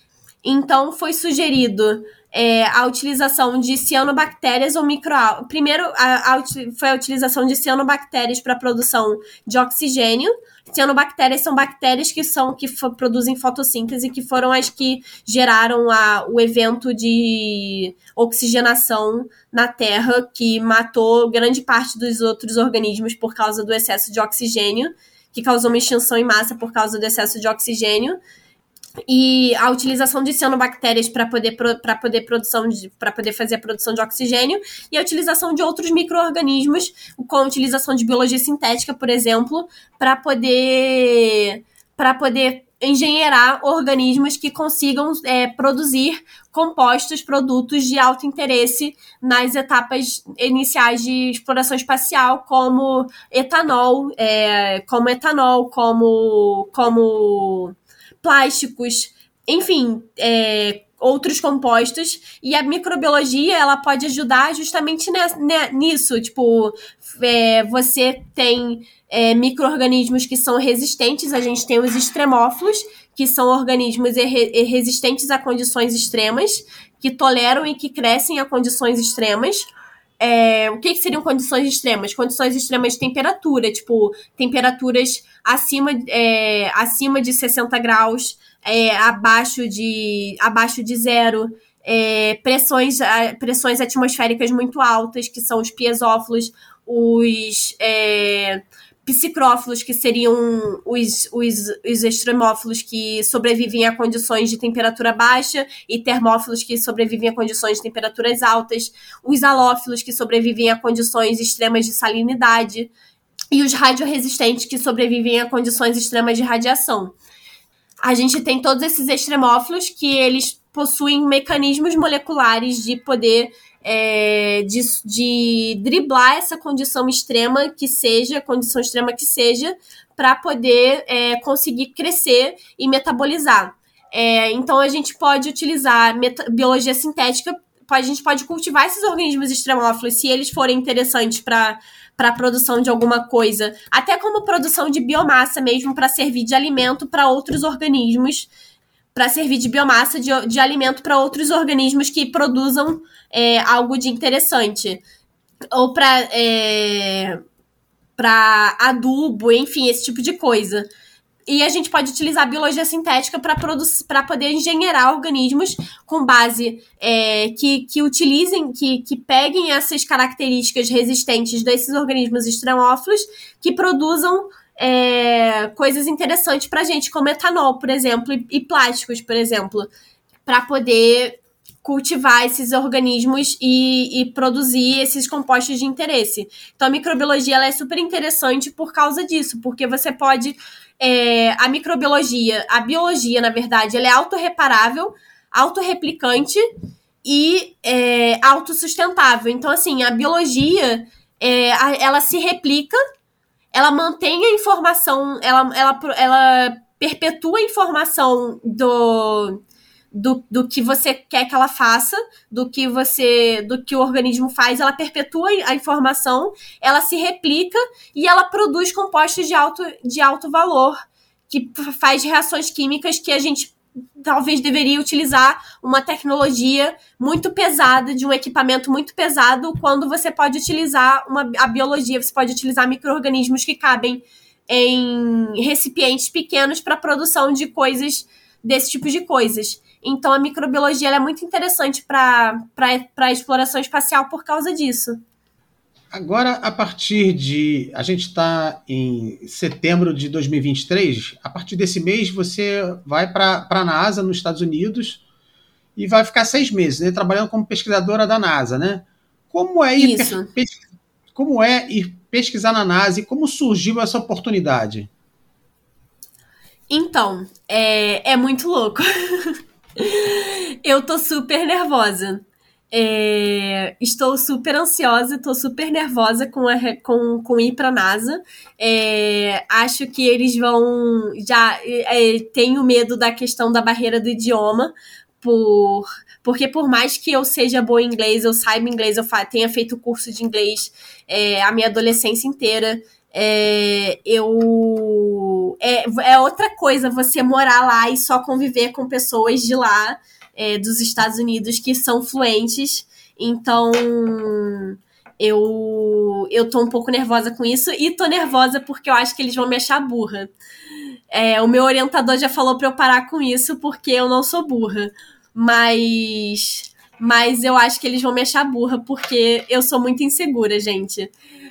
Então, foi sugerido a utilização de cianobactérias ou microalgas. Primeiro, foi a utilização de cianobactérias para a produção de oxigênio. Cianobactérias são bactérias que produzem fotossíntese, que foram as que geraram o evento de oxigenação na Terra, que matou grande parte dos outros organismos por causa do excesso de oxigênio, que causou uma extinção em massa por causa do excesso de oxigênio. E a utilização de cianobactérias para poder fazer a produção de oxigênio, e a utilização de outros micro-organismos, com a utilização de biologia sintética, por exemplo, para poder engenheirar organismos que consigam produzir produtos de alto interesse nas etapas iniciais de exploração espacial, como etanol, como plásticos, enfim, outros compostos. E a microbiologia, ela pode ajudar justamente nisso. Tipo, você tem micro-organismos que são resistentes. A gente tem os extremófilos, que são organismos resistentes a condições extremas, que toleram e que crescem a condições extremas. O que seriam condições extremas? Condições extremas de temperatura, tipo, temperaturas acima de 60 graus, abaixo de zero, pressões atmosféricas muito altas, que são os piezófilos, os psicrófilos, que seriam os extremófilos, que sobrevivem a condições de temperatura baixa, e termófilos, que sobrevivem a condições de temperaturas altas, os halófilos, que sobrevivem a condições extremas de salinidade, e os radioresistentes, que sobrevivem a condições extremas de radiação. A gente tem todos esses extremófilos, que eles possuem mecanismos moleculares de poder de driblar essa condição extrema que seja, para poder conseguir crescer e metabolizar. Então, a gente pode utilizar biologia sintética, a gente pode cultivar esses organismos extremófilos, se eles forem interessantes para a produção de alguma coisa, até como produção de biomassa mesmo, para servir de alimento para outros organismos, para servir de biomassa de alimento para outros organismos que produzam algo de interessante. Ou para adubo, enfim, esse tipo de coisa. E a gente pode utilizar a biologia sintética para poder engenheirar organismos com base que utilizem, que peguem essas características resistentes desses organismos extremófilos, que produzam coisas interessantes para a gente, como etanol, por exemplo, e plásticos, por exemplo, para poder cultivar esses organismos e produzir esses compostos de interesse. Então, a microbiologia ela é super interessante por causa disso, porque você pode... a biologia, na verdade, ela é autorreparável, autorreplicante e autossustentável. Então, assim, a biologia, ela se replica, ela mantém a informação, ela perpetua a informação do que você quer que ela faça, do que o organismo faz, ela perpetua a informação, ela se replica e ela produz compostos de alto valor, que faz reações químicas que a gente talvez deveria utilizar uma tecnologia muito pesada, de um equipamento muito pesado, quando você pode utilizar a biologia, você pode utilizar micro-organismos que cabem em recipientes pequenos para a produção de coisas, desse tipo de coisas. Então, a microbiologia ela é muito interessante para a exploração espacial por causa disso. Agora, a partir de... A gente está em setembro de 2023. A partir desse mês, você vai para a NASA, nos Estados Unidos, e vai ficar 6 meses, né, trabalhando como pesquisadora da NASA, né? Como é ir pesquisar na NASA e como surgiu essa oportunidade? Então, é muito louco. Eu tô super nervosa. Estou super ansiosa, estou super nervosa com ir para a NASA. Acho que eles vão... tenho medo da questão da barreira do idioma, Porque por mais que eu seja boa em inglês, eu saiba inglês, eu tenha feito curso de inglês a minha adolescência inteira, é outra coisa você morar lá e só conviver com pessoas de lá, dos Estados Unidos, que são fluentes. Então, eu tô um pouco nervosa com isso, e tô nervosa porque eu acho que eles vão me achar burra. O meu orientador já falou pra eu parar com isso, porque eu não sou burra. Mas eu acho que eles vão me achar burra, porque eu sou muito insegura, gente.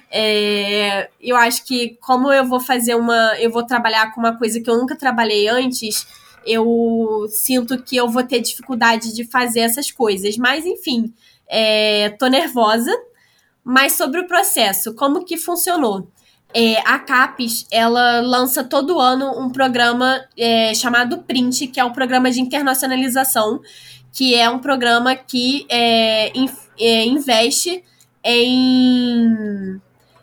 Eu acho que, como eu vou trabalhar com uma coisa que eu nunca trabalhei antes, eu sinto que eu vou ter dificuldade de fazer essas coisas. Mas, enfim, tô nervosa. Mas sobre o processo, como que funcionou? A CAPES, ela lança todo ano um programa chamado PRINT, que é um programa de internacionalização, que é um programa que investe em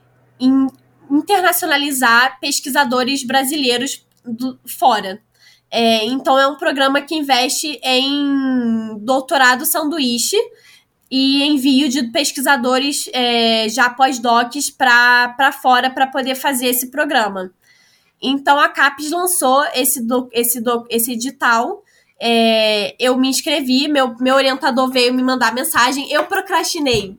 internacionalizar pesquisadores brasileiros fora. Então, é um programa que investe em doutorado sanduíche e envio de pesquisadores já pós-docs para fora para poder fazer esse programa. Então, a CAPES lançou esse edital. Eu me inscrevi, meu orientador veio me mandar mensagem. Eu procrastinei.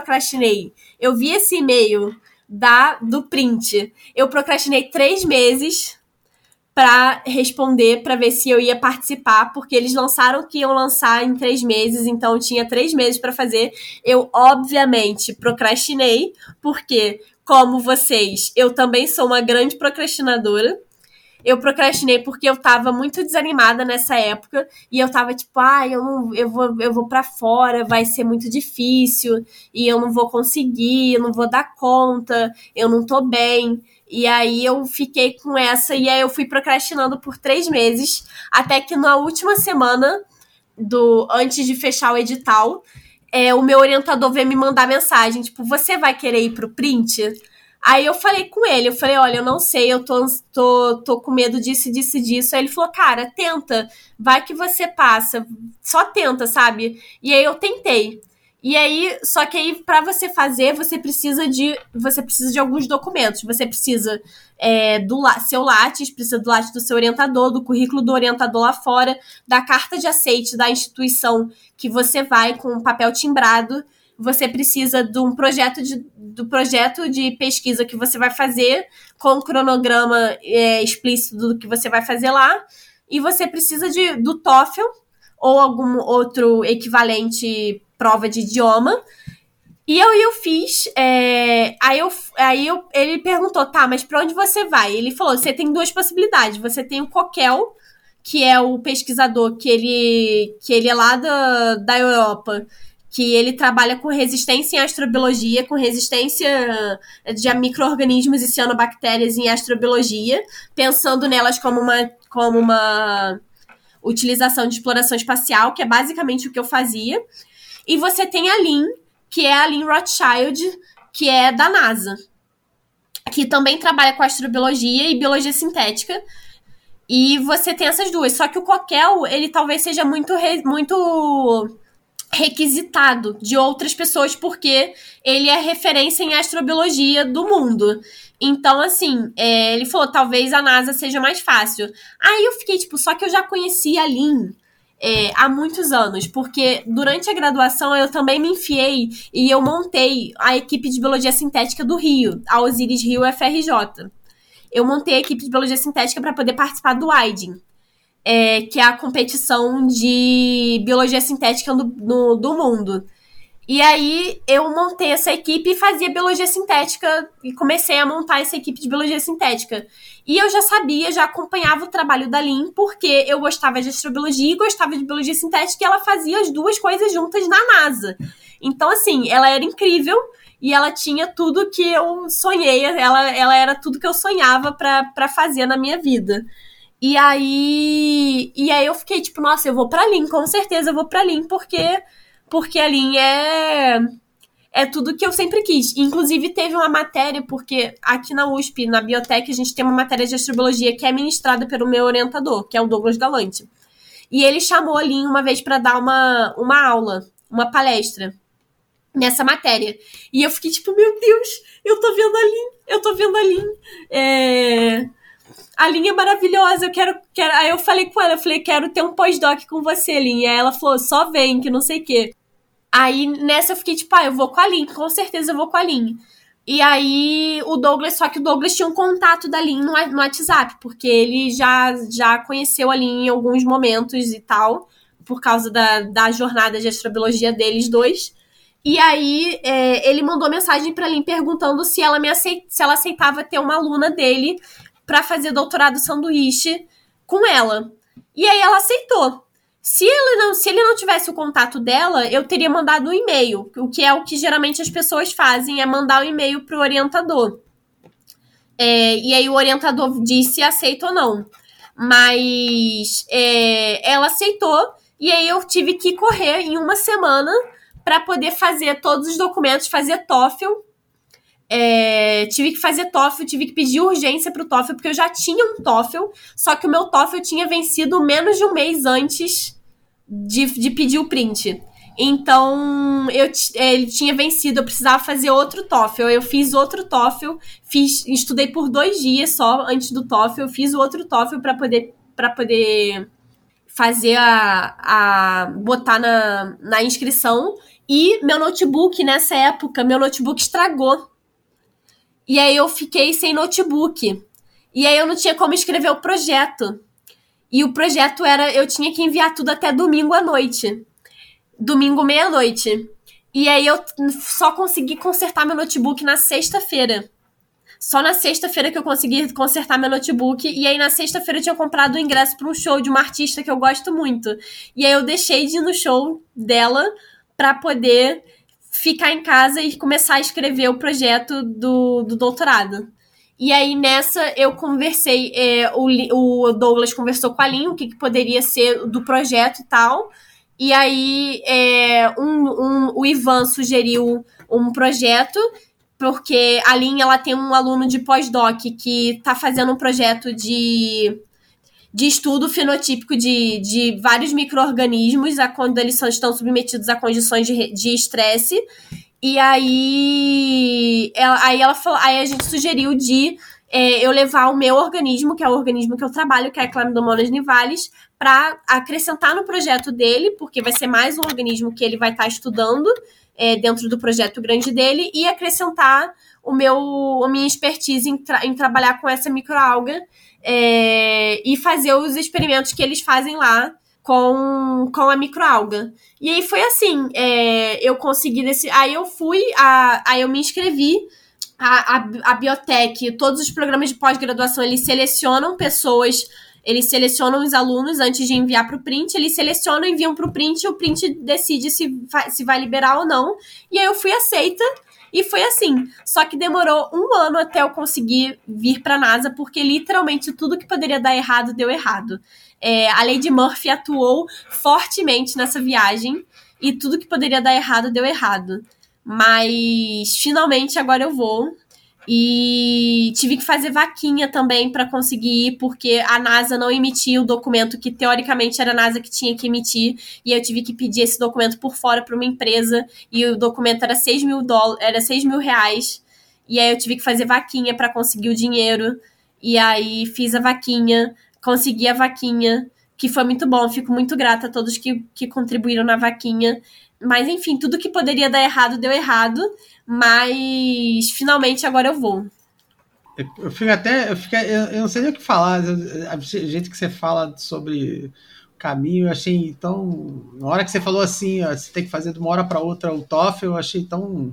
Eu vi esse e-mail do print. Eu procrastinei 3 meses para responder, para ver se eu ia participar, porque eles lançaram que iam lançar em 3 meses, então eu tinha 3 meses para fazer. Eu, obviamente, procrastinei, porque, como vocês, eu também sou uma grande procrastinadora. Eu procrastinei porque eu tava muito desanimada nessa época, e eu tava tipo, eu vou pra fora, vai ser muito difícil, e eu não vou conseguir, eu não vou dar conta, eu não tô bem. E aí eu fiquei com essa, e aí eu fui procrastinando por 3 meses, até que na última semana, antes de fechar o edital, o meu orientador veio me mandar mensagem, tipo, você vai querer ir pro print? Aí eu falei com ele, olha, eu não sei, eu tô com medo disso. Aí ele falou, cara, tenta, vai que você passa, só tenta, sabe? E aí eu tentei. E aí, só que aí, pra você fazer, você precisa de alguns documentos. Você precisa do seu Lattes, precisa do Lattes do seu orientador, do currículo do orientador lá fora, da carta de aceite da instituição que você vai, com um papel timbrado. Você precisa de um do projeto de pesquisa que você vai fazer, com um cronograma explícito do que você vai fazer lá. E você precisa do TOEFL ou algum outro equivalente prova de idioma. E eu fiz. Ele perguntou, tá, mas pra onde você vai? Ele falou, você tem 2 possibilidades. Você tem o Coquel, que é o pesquisador que ele é lá da Europa, que ele trabalha com resistência em astrobiologia, com resistência de micro-organismos e cianobactérias em astrobiologia, pensando nelas como uma utilização de exploração espacial, que é basicamente o que eu fazia. E você tem a Lynn, que é a Lynn Rothschild, que é da NASA, que também trabalha com astrobiologia e biologia sintética. E você tem essas 2. Só que o Coquel, ele talvez seja muito requisitado de outras pessoas, porque ele é referência em astrobiologia do mundo. Então, assim, ele falou, talvez a NASA seja mais fácil. Aí eu fiquei, tipo, só que eu já conhecia a Lynn há muitos anos, porque durante a graduação eu também me enfiei e eu montei a equipe de biologia sintética do Rio, a Osiris Rio FRJ. Eu montei a equipe de biologia sintética para poder participar do IDEM, que é a competição de biologia sintética do mundo. E aí eu montei essa equipe e fazia biologia sintética, e comecei a montar essa equipe de biologia sintética. E eu já acompanhava o trabalho da Lynn, porque eu gostava de astrobiologia e gostava de biologia sintética, e ela fazia as 2 coisas juntas na NASA. Então, assim, ela era incrível, e ela tinha tudo que eu sonhei, ela era tudo que eu sonhava pra fazer na minha vida. E aí eu fiquei tipo, nossa, eu vou pra Lynn, com certeza eu vou pra Lynn, porque a Lynn é tudo que eu sempre quis. Inclusive, teve uma matéria, porque aqui na USP, na Biotech, a gente tem uma matéria de astrobiologia que é ministrada pelo meu orientador, que é o Douglas Galante. E ele chamou a Lin uma vez para dar uma aula, uma palestra nessa matéria. E eu fiquei tipo, meu Deus, eu tô vendo a Lin. A Lin é maravilhosa, eu quero. Aí eu falei com ela, quero ter um pós-doc com você, Lin. E aí ela falou, só vem, que não sei o quê. Aí nessa eu fiquei tipo, eu vou com a Lin, com certeza eu vou com a Lin. E aí só que o Douglas tinha um contato da Lin no WhatsApp, porque ele já conheceu a Lin em alguns momentos e tal, por causa da jornada de astrobiologia deles dois. E aí ele mandou mensagem pra Lin perguntando se ela aceitava ter uma aluna dele pra fazer doutorado sanduíche com ela. E aí ela aceitou. Se ele não tivesse o contato dela, eu teria mandado um e-mail, o que geralmente as pessoas fazem, é mandar um e-mail pro orientador. E aí o orientador diz se aceita ou não. Mas ela aceitou, e aí eu tive que correr em uma semana para poder fazer todos os documentos, fazer TOEFL. Tive que fazer TOEFL, tive que pedir urgência pro TOEFL, porque eu já tinha um TOEFL, só que o meu TOEFL tinha vencido menos de um mês antes de pedir o print. Então, ele tinha vencido, eu precisava fazer outro TOEFL. Eu fiz outro TOEFL, estudei por 2 dias só antes do TOEFL, eu fiz o outro TOEFL para poder fazer botar na inscrição. E meu notebook, nessa época, estragou. E aí eu fiquei sem notebook. E aí eu não tinha como escrever o projeto. E o projeto eu tinha que enviar tudo até domingo à noite. Domingo, meia-noite. E aí eu só consegui consertar meu notebook na sexta-feira. Só na sexta-feira que eu consegui consertar meu notebook. E aí na sexta-feira eu tinha comprado o ingresso para um show de uma artista que eu gosto muito. E aí eu deixei de ir no show dela para poder ficar em casa e começar a escrever o projeto do doutorado. E aí, nessa, eu conversei, o Douglas conversou com a Lin, o que poderia ser do projeto e tal. E aí, o Ivan sugeriu um projeto, porque a Lin, ela tem um aluno de pós-doc que tá fazendo um projeto de estudo fenotípico de vários micro-organismos quando eles estão submetidos a condições de estresse. E aí a gente sugeriu de eu levar o meu organismo, que é o organismo que eu trabalho, que é a Chlamydomonas nivalis, para acrescentar no projeto dele, porque vai ser mais um organismo que ele vai estar estudando dentro do projeto grande dele, e acrescentar a minha expertise em trabalhar com essa microalga e fazer os experimentos que eles fazem lá com a microalga. E aí foi assim, eu consegui aí eu me inscrevi. A biotech, todos os programas de pós-graduação, eles selecionam os alunos antes de enviar para o print, eles selecionam, enviam para o print, e o print decide se vai liberar ou não. E aí eu fui aceita, e foi assim. Só que demorou 1 ano até eu conseguir vir para a NASA, porque literalmente tudo que poderia dar errado, deu errado. A Lady Murphy atuou fortemente nessa viagem, e tudo que poderia dar errado, deu errado. Mas finalmente agora eu vou. E tive que fazer vaquinha também para conseguir ir, porque a NASA não emitia o documento que teoricamente era a NASA que tinha que emitir, e eu tive que pedir esse documento por fora para uma empresa, e o documento era $6 mil, era R$6 mil, e aí eu tive que fazer vaquinha para conseguir o dinheiro, e aí fiz a vaquinha, consegui a vaquinha, que foi muito bom, fico muito grata a todos que contribuíram na vaquinha. Mas, enfim, tudo que poderia dar errado, deu errado. Mas, finalmente, agora eu vou. Eu não sei nem o que falar. A gente que você fala sobre o caminho, eu achei tão... Na hora que você falou assim, ó, você tem que fazer de uma hora para outra o TOEFL, eu achei tão...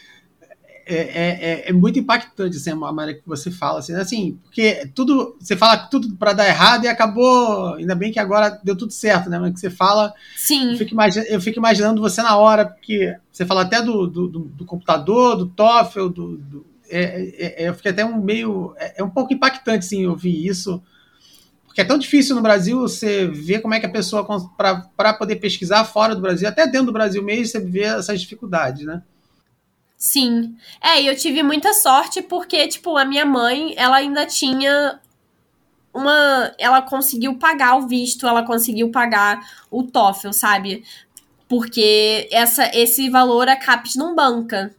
É muito impactante assim, a maneira que você fala, assim, porque você fala tudo para dar errado e acabou, ainda bem que agora deu tudo certo, né? Mas que você fala, sim. Eu fico imaginando você na hora, porque você fala até do computador, do TOEFL, eu fiquei até um pouco impactante, assim, ouvir isso, porque é tão difícil no Brasil você ver como é que a pessoa, para poder pesquisar fora do Brasil, até dentro do Brasil mesmo, você vê essas dificuldades, né? Sim. E eu tive muita sorte porque, tipo, a minha mãe, ela ainda tinha ela conseguiu pagar o visto, ela conseguiu pagar o TOEFL, sabe? Porque esse valor a CAPES não banca.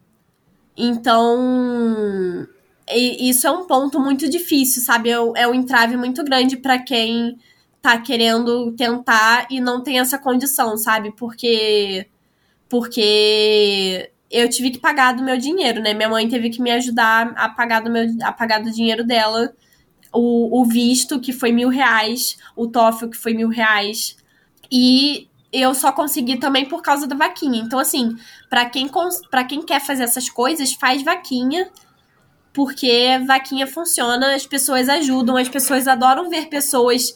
Então, isso é um ponto muito difícil, sabe? É um entrave muito grande para quem tá querendo tentar e não tem essa condição, sabe? Porque eu tive que pagar do meu dinheiro, né? Minha mãe teve que me ajudar a pagar do dinheiro dela o visto, que foi R$1.000, o TOEFL, que foi R$1.000, e eu só consegui também por causa da vaquinha. Então, assim, pra quem quer fazer essas coisas, faz vaquinha, porque vaquinha funciona, as pessoas ajudam, as pessoas adoram ver pessoas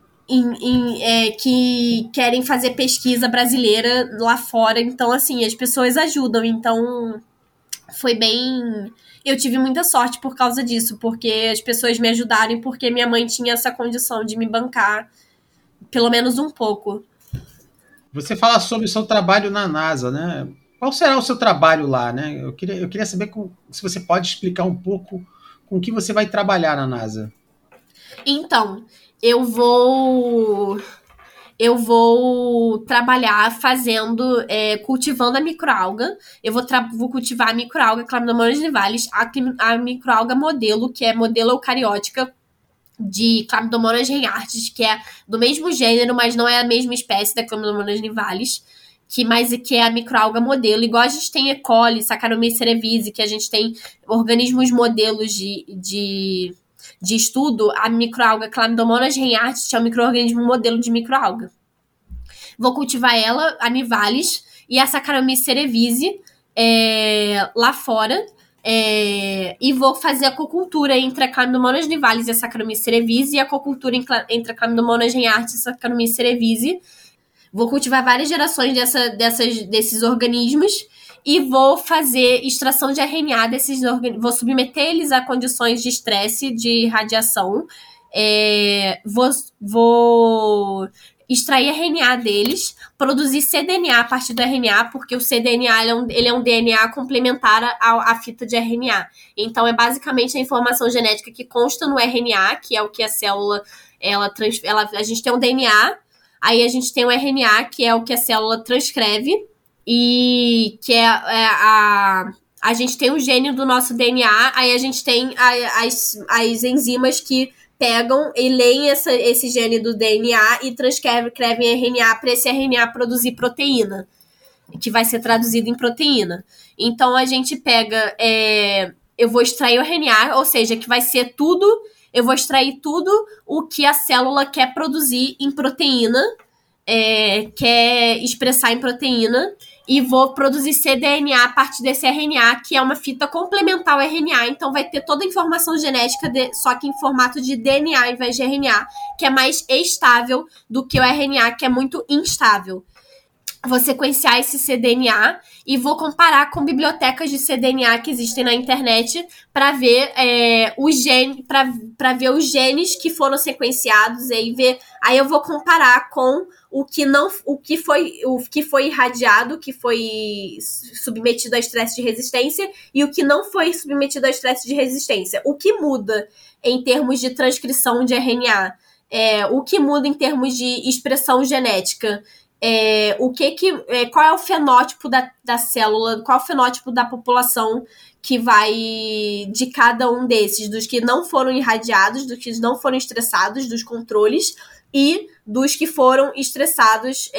que querem fazer pesquisa brasileira lá fora. Então, assim, as pessoas ajudam. Então, foi bem... Eu tive muita sorte por causa disso, porque as pessoas me ajudaram e porque minha mãe tinha essa condição de me bancar pelo menos um pouco. Você fala sobre o seu trabalho na NASA, né? Qual será o seu trabalho lá, né? Eu queria saber se você pode explicar um pouco com o que você vai trabalhar na NASA. Então, eu vou trabalhar cultivando a microalga. Eu vou cultivar a microalga Chlamydomonas nivalis, a microalga modelo, que é modelo eucariótica de Chlamydomonas reinhartis, que é do mesmo gênero, mas não é a mesma espécie da Chlamydomonas nivalis, que é a microalga modelo. Igual a gente tem E. coli, Saccharomyces cerevisiae, que a gente tem organismos modelos de estudo, a microalga Chlamydomonas reinhartis, que é um micro-organismo modelo de microalga. Vou cultivar ela, a nivalis, e a Saccharomyces cerevisiae lá fora. E vou fazer a cocultura entre a Chlamydomonas nivalis e a Saccharomyces cerevisiae, e a cocultura entre a Chlamydomonas reinhartis e a Saccharomyces cerevisiae. Vou cultivar várias gerações desses organismos e vou fazer extração de RNA desses organismos. Vou submeter eles a condições de estresse, de radiação. Vou extrair RNA deles, produzir cDNA a partir do RNA, porque o cDNA ele é um DNA complementar à fita de RNA. Então, é basicamente a informação genética que consta no RNA, que é o que a célula... a gente tem um DNA, aí a gente tem um RNA, que é o que a célula transcreve, e que a gente tem o gene do nosso DNA, aí a gente tem as enzimas que pegam e leem esse gene do DNA e transcrevem RNA para esse RNA produzir proteína, que vai ser traduzido em proteína. Então, a gente pega... eu vou extrair o RNA, ou seja, que vai ser tudo... Eu vou extrair tudo o que a célula quer produzir em proteína, quer expressar em proteína, e vou produzir cDNA a partir desse RNA, que é uma fita complementar ao RNA, então vai ter toda a informação genética, só que em formato de DNA ao invés de RNA, que é mais estável do que o RNA, que é muito instável. Vou sequenciar esse cDNA e vou comparar com bibliotecas de cDNA que existem na internet para ver ver os genes que foram sequenciados aí eu vou comparar com o que foi irradiado, que foi submetido a estresse de resistência e o que não foi submetido a estresse de resistência. O que muda em termos de transcrição de RNA? O que muda em termos de expressão genética? Qual é o fenótipo da célula, qual é o fenótipo da população que vai de cada um desses, dos que não foram irradiados, dos que não foram estressados, dos controles, e dos que foram estressados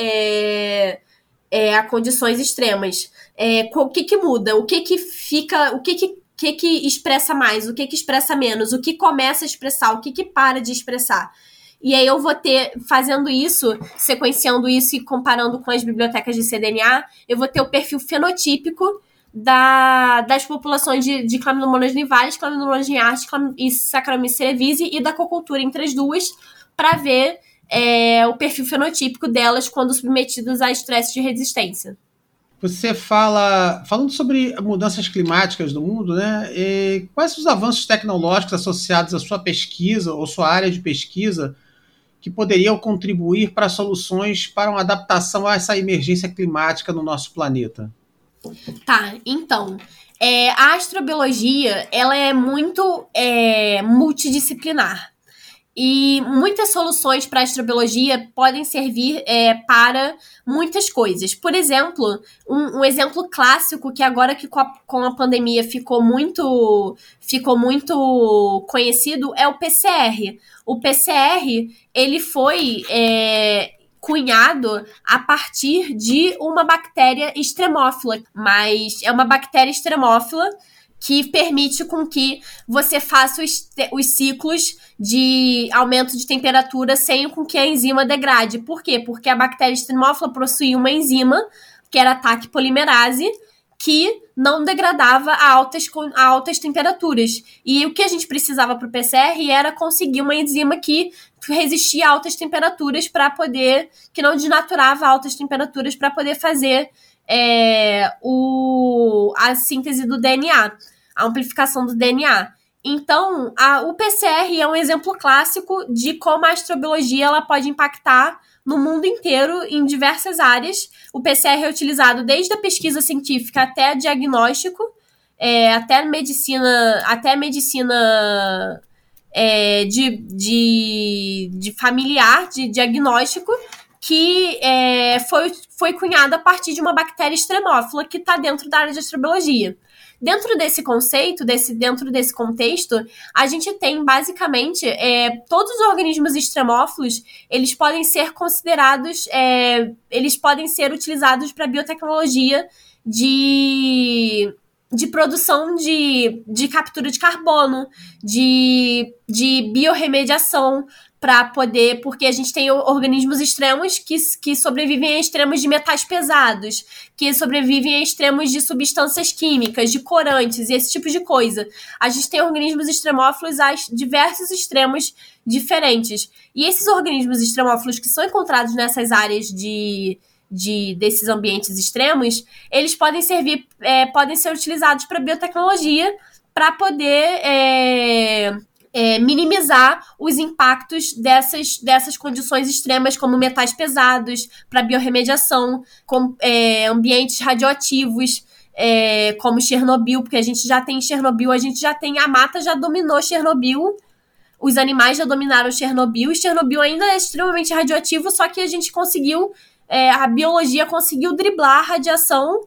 a condições extremas. O que muda? O que fica... O que expressa mais? O que expressa menos? O que começa a expressar? O que para de expressar? E aí eu vou fazendo isso, sequenciando isso e comparando com as bibliotecas de cDNA, eu vou ter o perfil fenotípico das populações de Chlamydomonas nivalis, Chlamydomonas reinhartis e Saccharomyces cerevisiae, e da cocultura entre as duas, para ver o perfil fenotípico delas quando submetidas a estresse de resistência. Você falando sobre mudanças climáticas do mundo, né? Quais os avanços tecnológicos associados à sua pesquisa ou sua área de pesquisa que poderiam contribuir para soluções para uma adaptação a essa emergência climática no nosso planeta? Tá, então, a astrobiologia, ela é muito multidisciplinar. E muitas soluções para a astrobiologia podem servir para muitas coisas. Por exemplo, um exemplo clássico que agora que com a pandemia ficou muito conhecido é o PCR. O PCR, ele foi cunhado a partir de uma bactéria extremófila, mas é uma bactéria extremófila que permite com que você faça os ciclos de aumento de temperatura sem com que a enzima degrade. Por quê? Porque a bactéria extremófila possuía uma enzima, que era a TAC polimerase, que não degradava a altas temperaturas. E o que a gente precisava para o PCR era conseguir uma enzima que resistia a altas temperaturas para poder, que não desnaturava altas temperaturas para poder fazer a síntese do DNA, a amplificação do DNA. Então, o PCR é um exemplo clássico de como a astrobiologia ela pode impactar no mundo inteiro, em diversas áreas. O PCR é utilizado desde a pesquisa científica até diagnóstico, até medicina de familiar, de diagnóstico, que foi cunhada a partir de uma bactéria extremófila que está dentro da área de astrobiologia. Dentro desse conceito, dentro desse contexto, a gente tem basicamente todos os organismos extremófilos, eles podem ser considerados, eles podem ser utilizados para biotecnologia de produção de captura de carbono, de biorremediação, para poder, porque a gente tem organismos extremos que sobrevivem a extremos de metais pesados, que sobrevivem a extremos de substâncias químicas, de corantes e esse tipo de coisa. A gente tem organismos extremófilos a diversos extremos diferentes. E esses organismos extremófilos que são encontrados nessas áreas desses ambientes extremos, eles podem ser utilizados para biotecnologia, para poder minimizar os impactos dessas condições extremas, como metais pesados, para biorremediação, com ambientes radioativos, como Chernobyl, porque a gente já tem Chernobyl, a mata já dominou Chernobyl, os animais já dominaram Chernobyl, e Chernobyl ainda é extremamente radioativo, só que a gente conseguiu, a biologia conseguiu driblar a radiação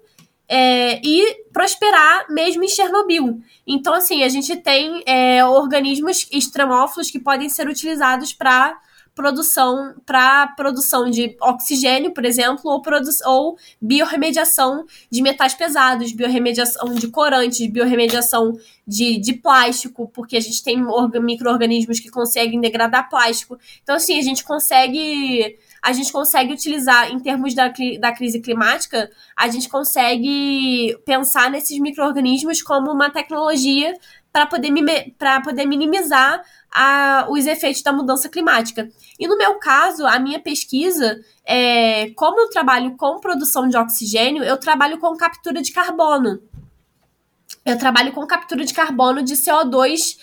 e prosperar mesmo em Chernobyl. Então, assim, a gente tem organismos extremófilos que podem ser utilizados para produção de oxigênio, por exemplo, ou biorremediação de metais pesados, biorremediação de corantes, biorremediação de plástico, porque a gente tem micro-organismos que conseguem degradar plástico. Então, assim, a gente consegue utilizar, em termos da crise climática, a gente consegue pensar nesses micro-organismos como uma tecnologia para poder minimizar os efeitos da mudança climática. E no meu caso, a minha pesquisa, como eu trabalho com produção de oxigênio, eu trabalho com captura de carbono. Eu trabalho com captura de carbono de CO2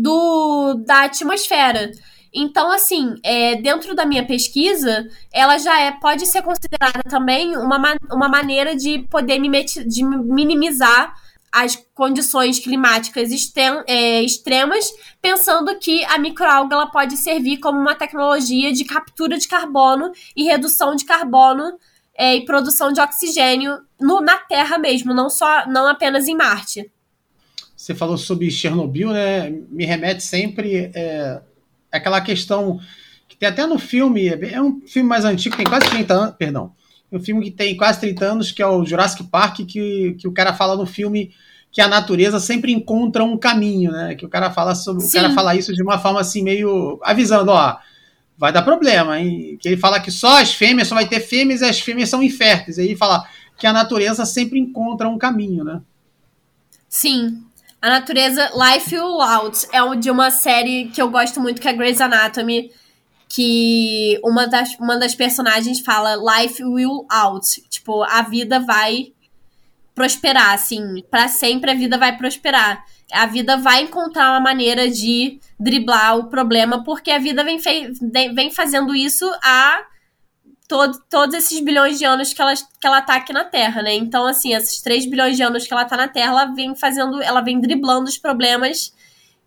da atmosfera. Então, assim, dentro da minha pesquisa, ela já pode ser considerada também uma maneira de poder de minimizar as condições climáticas extremas, pensando que a microalga ela pode servir como uma tecnologia de captura de carbono e redução de carbono e produção de oxigênio na Terra mesmo, não apenas em Marte. Você falou sobre Chernobyl, né? Me remete sempre aquela questão que tem até no filme, é um filme mais antigo, tem quase 30 anos, perdão, um filme que tem quase 30 anos, que é o Jurassic Park, que o cara fala no filme que a natureza sempre encontra um caminho, né? Que o cara fala isso de uma forma assim, meio avisando, vai dar problema, hein? Que ele fala que só vai ter fêmeas e as fêmeas são inférteis. Aí ele fala que a natureza sempre encontra um caminho, né? Sim. A natureza, Life Will Out, é de uma série que eu gosto muito, que é Grey's Anatomy, que uma das personagens fala Life Will Out, tipo, a vida vai prosperar, assim, pra sempre a vida vai prosperar. A vida vai encontrar uma maneira de driblar o problema, porque a vida vem fazendo isso há todos esses bilhões de anos que ela tá aqui na Terra, né? Então, assim, esses 3 bilhões de anos que ela tá na Terra, ela vem driblando os problemas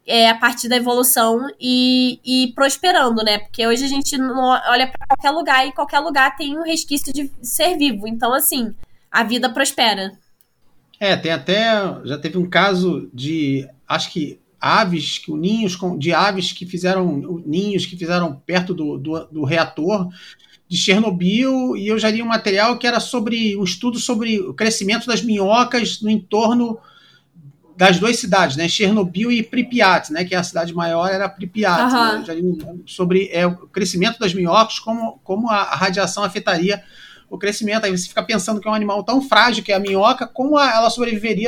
a partir da evolução e prosperando, né? Porque hoje a gente não olha para qualquer lugar e qualquer lugar tem um resquício de ser vivo. Então, assim, a vida prospera. Tem até. Já teve um caso de. Acho que aves, ninhos de aves que fizeram. Ninhos que fizeram perto do reator de Chernobyl, e eu já li um material que era sobre um estudo sobre o crescimento das minhocas no entorno das duas cidades, né? Chernobyl e Pripyat, né? Que é a cidade maior, era Pripyat. Né? Já li sobre o crescimento das minhocas, como a radiação afetaria o crescimento. Aí você fica pensando que é um animal tão frágil que é a minhoca, como ela sobreviveria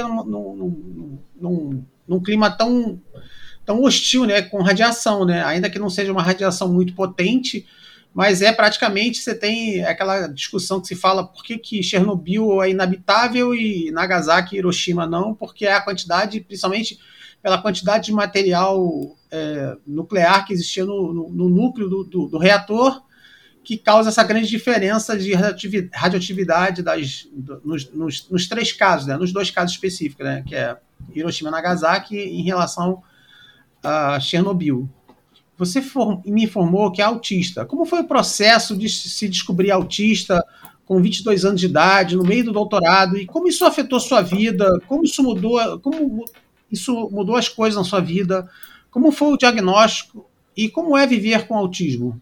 num clima tão hostil, né? Com radiação, né? Ainda que não seja uma radiação muito potente, mas praticamente, você tem aquela discussão que se fala por que Chernobyl é inabitável e Nagasaki e Hiroshima não, porque é a quantidade, principalmente pela quantidade de material nuclear que existia no núcleo do reator, que causa essa grande diferença de radioatividade nos três casos, né, nos dois casos específicos, né, que é Hiroshima e Nagasaki em relação a Chernobyl. Você me informou que é autista. Como foi o processo de se descobrir autista com 22 anos de idade, no meio do doutorado, e como isso afetou sua vida? Como isso mudou as coisas na sua vida? Como foi o diagnóstico? E como é viver com autismo?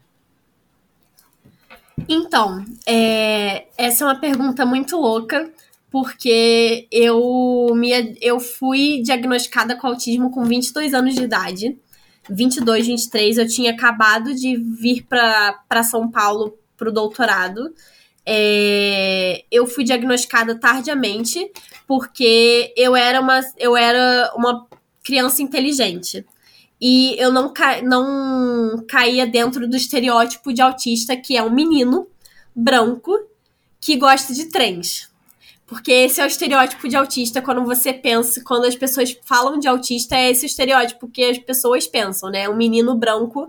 Então, essa é uma pergunta muito louca, porque eu fui diagnosticada com autismo com 22 anos de idade. 22, 23, eu tinha acabado de vir para São Paulo para o doutorado. Eu fui diagnosticada tardiamente porque eu era uma criança inteligente. E eu não caía dentro do estereótipo de autista, que é um menino branco que gosta de trens. Porque esse é o estereótipo de autista quando as pessoas falam de autista, é esse o estereótipo que as pessoas pensam, né? Um menino branco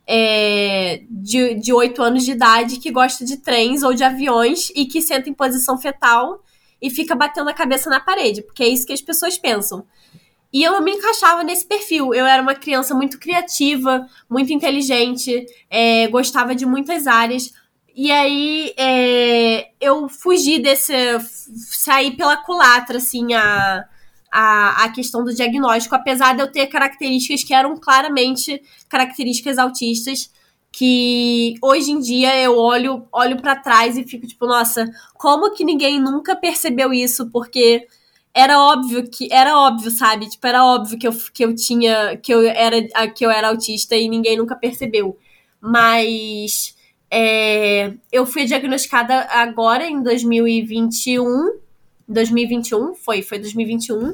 de 8 anos de idade que gosta de trens ou de aviões e que senta em posição fetal e fica batendo a cabeça na parede, porque é isso que as pessoas pensam. E eu não me encaixava nesse perfil. Eu era uma criança muito criativa, muito inteligente, gostava de muitas áreas. E aí eu fugi saí pela culatra, assim, a questão do diagnóstico, apesar de eu ter características que eram claramente características autistas, que hoje em dia eu olho para trás e fico tipo, nossa, como que ninguém nunca percebeu isso? Porque era óbvio, sabe? Tipo, era óbvio que eu era autista e ninguém nunca percebeu. Mas eu fui diagnosticada agora em 2021. 2021, foi 2021.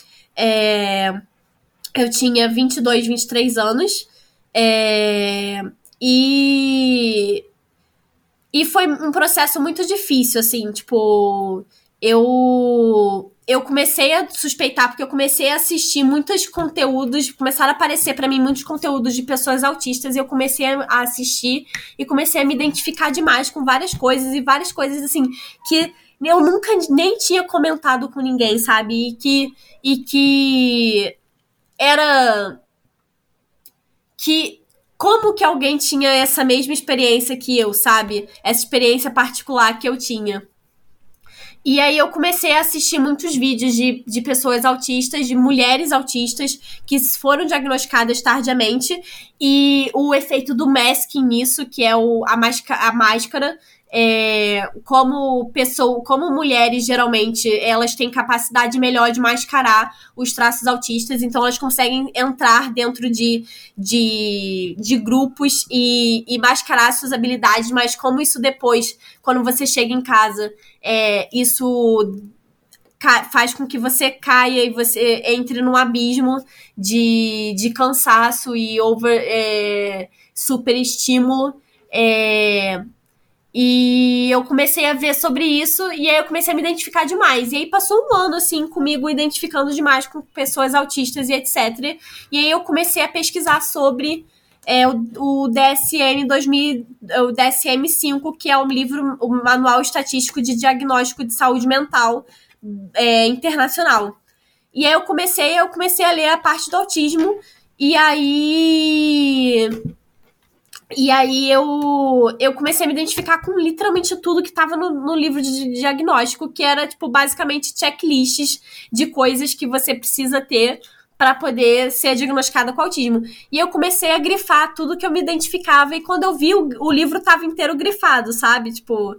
Eu tinha 22, 23 anos. E foi um processo muito difícil, assim, tipo, eu comecei a suspeitar, porque eu comecei a assistir muitos conteúdos, começaram a aparecer pra mim muitos conteúdos de pessoas autistas, e eu comecei a assistir e comecei a me identificar demais com várias coisas, assim, que eu nunca nem tinha comentado com ninguém, sabe? E que era... que como que alguém tinha essa mesma experiência que eu, sabe? Essa experiência particular que eu tinha. E aí eu comecei a assistir muitos vídeos de pessoas autistas, de mulheres autistas que foram diagnosticadas tardiamente, e o efeito do masking nisso, que é a máscara, como mulheres, geralmente, elas têm capacidade melhor de mascarar os traços autistas, então elas conseguem entrar dentro de grupos e mascarar suas habilidades, mas como isso depois, quando você chega em casa, isso faz com que você caia e você entre num abismo de cansaço e superestímulo. E eu comecei a ver sobre isso, e aí eu comecei a me identificar demais. E aí passou um ano, assim, comigo identificando demais com pessoas autistas e etc. E aí eu comecei a pesquisar sobre o o DSM-5, que é o Manual Estatístico de Diagnóstico de Saúde Mental internacional. E aí eu comecei a ler a parte do autismo, E aí... E aí eu comecei a me identificar com literalmente tudo que tava no livro de diagnóstico, que era, tipo, basicamente checklists de coisas que você precisa ter para poder ser diagnosticada com autismo. E eu comecei a grifar tudo que eu me identificava, e quando eu vi, o livro tava inteiro grifado, sabe? Tipo,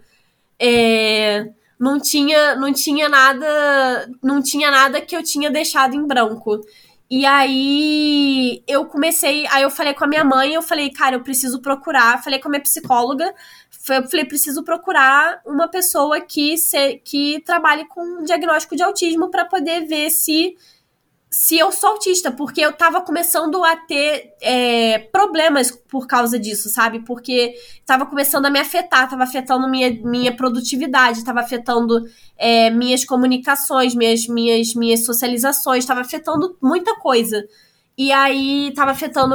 não tinha nada que eu tinha deixado em branco. E aí aí eu falei com a minha mãe, eu falei, cara, eu preciso procurar, falei com a minha psicóloga, eu falei, preciso procurar uma pessoa que trabalhe com diagnóstico de autismo para poder ver se eu sou autista, porque eu tava começando a ter problemas por causa disso, sabe? Porque tava começando a me afetar, tava afetando minha produtividade, tava afetando minhas comunicações, minhas socializações, tava afetando muita coisa. E aí tava afetando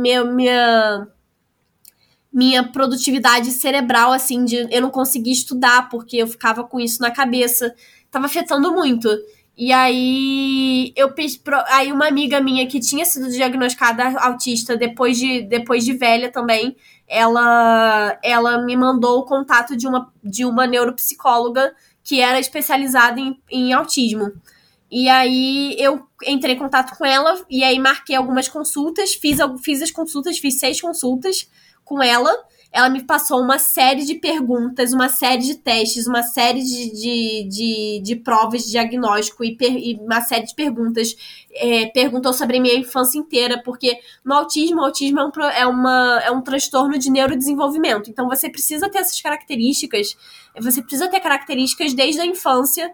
minha produtividade cerebral, assim, de eu não conseguia estudar, porque eu ficava com isso na cabeça. Tava afetando muito. E aí aí uma amiga minha que tinha sido diagnosticada autista depois de velha também, ela me mandou o contato de uma neuropsicóloga que era especializada em autismo. E aí eu entrei em contato com ela e aí marquei algumas consultas, fiz as consultas, fiz 6 consultas com ela. Ela me passou uma série de perguntas, uma série de testes, uma série de provas de diagnóstico e uma série de perguntas. Perguntou sobre a minha infância inteira, porque o autismo é um transtorno de neurodesenvolvimento. Então você precisa ter essas características, você precisa ter características desde a infância,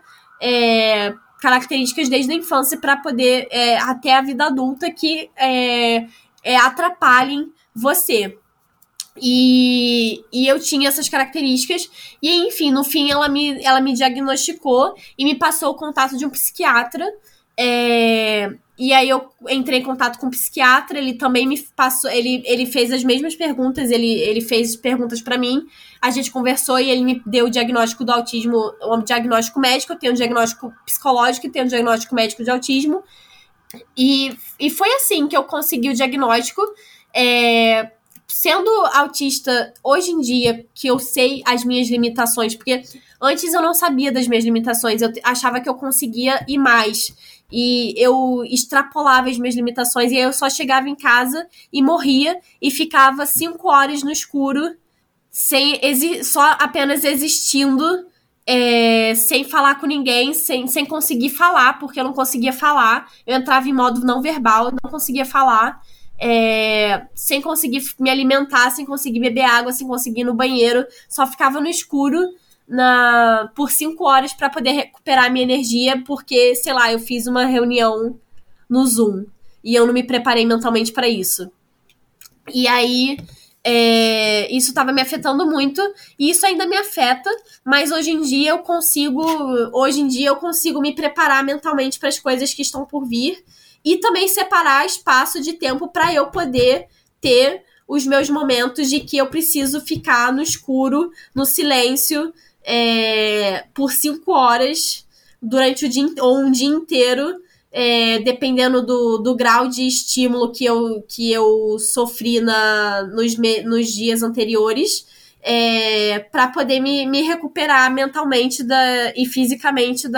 para poder até a vida adulta que atrapalhem você. E eu tinha essas características. E, enfim, no fim ela me diagnosticou e me passou o contato de um psiquiatra. E aí eu entrei em contato com o psiquiatra. Ele também me passou. Ele fez as mesmas perguntas. Ele fez perguntas pra mim. A gente conversou e ele me deu o diagnóstico do autismo, um diagnóstico médico. Eu tenho um diagnóstico psicológico e tenho um diagnóstico médico de autismo. E foi assim que eu consegui o diagnóstico. Sendo autista hoje em dia, que eu sei as minhas limitações, porque antes eu não sabia das minhas limitações, eu achava que eu conseguia ir mais, e eu extrapolava as minhas limitações, e aí eu só chegava em casa e morria, e ficava 5 horas no escuro, só apenas existindo, sem falar com ninguém, sem conseguir falar, porque eu não conseguia falar, eu entrava em modo não verbal, não conseguia falar, sem conseguir me alimentar, sem conseguir beber água, sem conseguir ir no banheiro, só ficava no escuro por 5 horas para poder recuperar minha energia, porque, sei lá, eu fiz uma reunião no Zoom e eu não me preparei mentalmente para isso. E aí isso estava me afetando muito, e isso ainda me afeta, mas hoje em dia eu consigo me preparar mentalmente para as coisas que estão por vir. E também separar espaço de tempo para eu poder ter os meus momentos de que eu preciso ficar no escuro, no silêncio, por 5 horas durante o dia, ou um dia inteiro, dependendo do grau de estímulo que eu sofri nos dias anteriores, para poder me recuperar mentalmente e fisicamente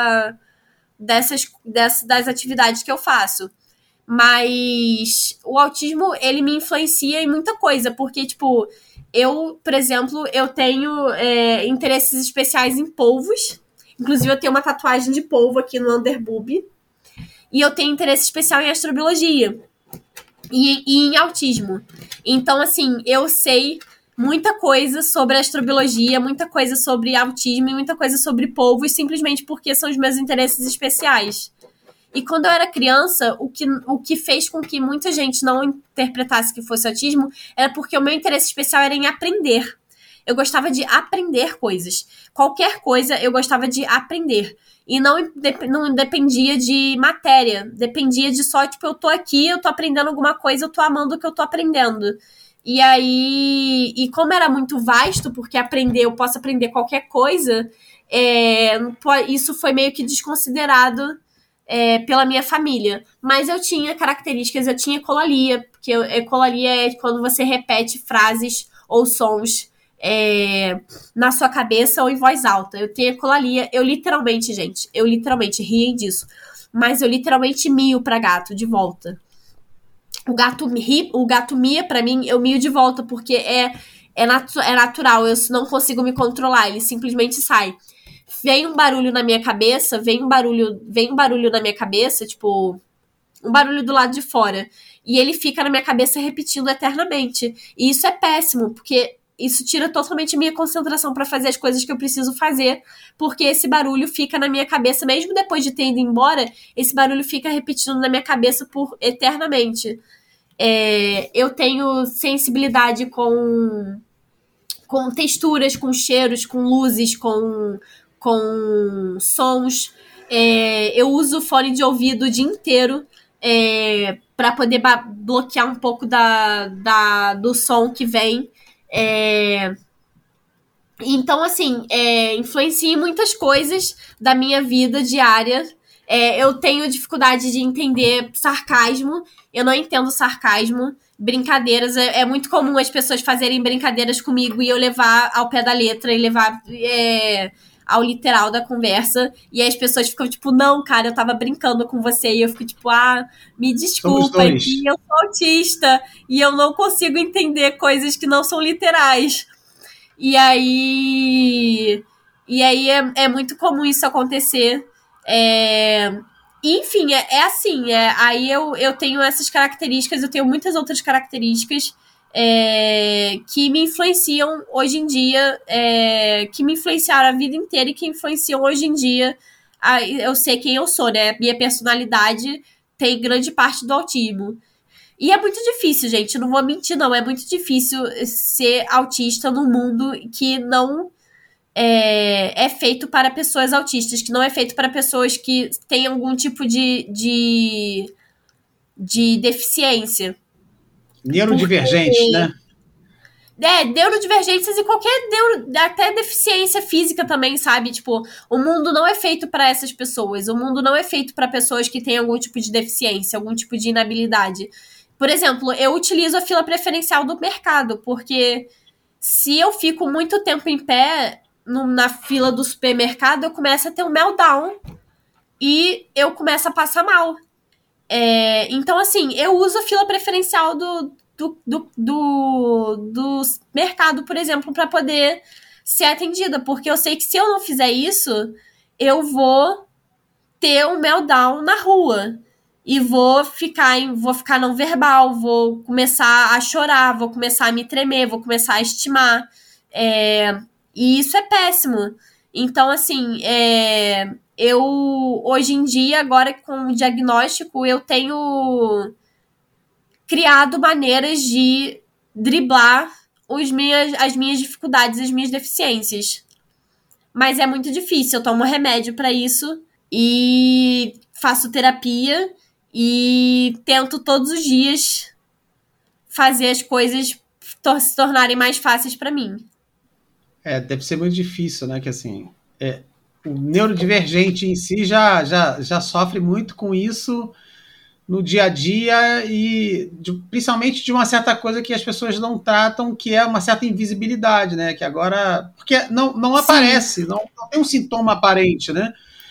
das atividades que eu faço. Mas o autismo, ele me influencia em muita coisa, porque, tipo, eu, por exemplo, eu tenho interesses especiais em polvos. Inclusive, eu tenho uma tatuagem de polvo aqui no underboob. E eu tenho interesse especial em astrobiologia e em autismo. Então, assim, eu sei muita coisa sobre astrobiologia, muita coisa sobre autismo e muita coisa sobre polvos, simplesmente porque são os meus interesses especiais. E quando eu era criança, o que fez com que muita gente não interpretasse que fosse autismo era porque o meu interesse especial era em aprender. Eu gostava de aprender coisas. Qualquer coisa eu gostava de aprender. E não dependia de matéria. Dependia de só, tipo, eu tô aqui, eu tô aprendendo alguma coisa, eu tô amando o que eu tô aprendendo. E aí, como era muito vasto, porque eu posso aprender qualquer coisa, isso foi meio que desconsiderado pela minha família. Mas eu tinha características, eu tinha ecolalia, porque ecolalia é quando você repete frases ou sons na sua cabeça ou em voz alta. Eu tenho ecolalia, eu literalmente, riem disso, mas eu literalmente mio pra gato de volta. O gato mia pra mim, eu mio de volta, porque é natural, eu não consigo me controlar, ele simplesmente sai. Vem um barulho na minha cabeça, vem um barulho na minha cabeça, tipo, um barulho do lado de fora. E ele fica na minha cabeça repetindo eternamente. E isso é péssimo, porque isso tira totalmente a minha concentração pra fazer as coisas que eu preciso fazer, porque esse barulho fica na minha cabeça, mesmo depois de ter ido embora, esse barulho fica repetindo na minha cabeça por eternamente. Eu tenho sensibilidade com texturas, com cheiros, com luzes, com sons. Eu uso fone de ouvido o dia inteiro para poder bloquear um pouco do som que vem. Então, assim, influencia em muitas coisas da minha vida diária. Eu tenho dificuldade de entender sarcasmo. Eu não entendo sarcasmo. Brincadeiras. É muito comum as pessoas fazerem brincadeiras comigo e eu levar ao pé da letra e levar ao literal da conversa. E aí as pessoas ficam tipo, não, cara, eu tava brincando com você. E eu fico tipo, me desculpa, eu sou autista e eu não consigo entender coisas que não são literais. E aí é muito comum isso acontecer. Enfim, assim, aí eu tenho essas características, eu tenho muitas outras características que me influenciam hoje em dia, que me influenciaram a vida inteira e que influenciam hoje em dia eu sei quem eu sou, né? Minha personalidade tem grande parte do autismo. E é muito difícil, gente, não vou mentir, não. É muito difícil ser autista num mundo que não é feito para pessoas autistas, que não é feito para pessoas que têm algum tipo de deficiência. Neurodivergentes, né? Neurodivergências e até deficiência física também, sabe? Tipo, o mundo não é feito para essas pessoas. O mundo não é feito para pessoas que têm algum tipo de deficiência, algum tipo de inabilidade. Por exemplo, eu utilizo a fila preferencial do mercado, porque se eu fico muito tempo em pé na fila do supermercado, eu começo a ter um meltdown e eu começo a passar mal. Então, assim, eu uso a fila preferencial do mercado, por exemplo, para poder ser atendida, porque eu sei que se eu não fizer isso, eu vou ter um meltdown na rua e vou ficar não verbal, vou começar a chorar, vou começar a me tremer, vou começar a estimar, e isso é péssimo. Então, assim, eu hoje em dia, agora com o diagnóstico, eu tenho criado maneiras de driblar as minhas dificuldades, as minhas deficiências. Mas é muito difícil, eu tomo remédio para isso e faço terapia e tento todos os dias fazer as coisas se tornarem mais fáceis para mim. Deve ser muito difícil, né? Que assim, o neurodivergente em si já sofre muito com isso no dia a dia e principalmente de uma certa coisa que as pessoas não tratam, que é uma certa invisibilidade, né? Que agora... Porque não aparece, não tem um sintoma aparente, né?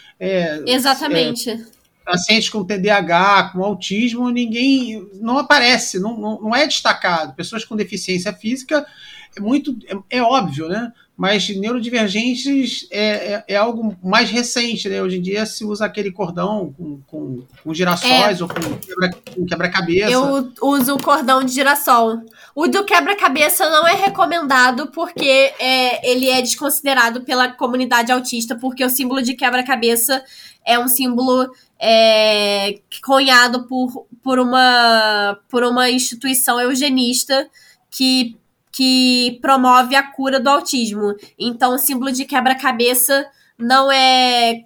Exatamente. Pacientes com TDAH, com autismo, ninguém... Não aparece, não é destacado. Pessoas com deficiência física é óbvio, né? Mas neurodivergentes é algo mais recente, né? Hoje em dia se usa aquele cordão com girassóis ou com quebra-cabeça. Eu uso o cordão de girassol. O do quebra-cabeça não é recomendado porque ele é desconsiderado pela comunidade autista, porque o símbolo de quebra-cabeça é um símbolo cunhado por uma instituição eugenista que promove a cura do autismo. Então, o símbolo de quebra-cabeça não é...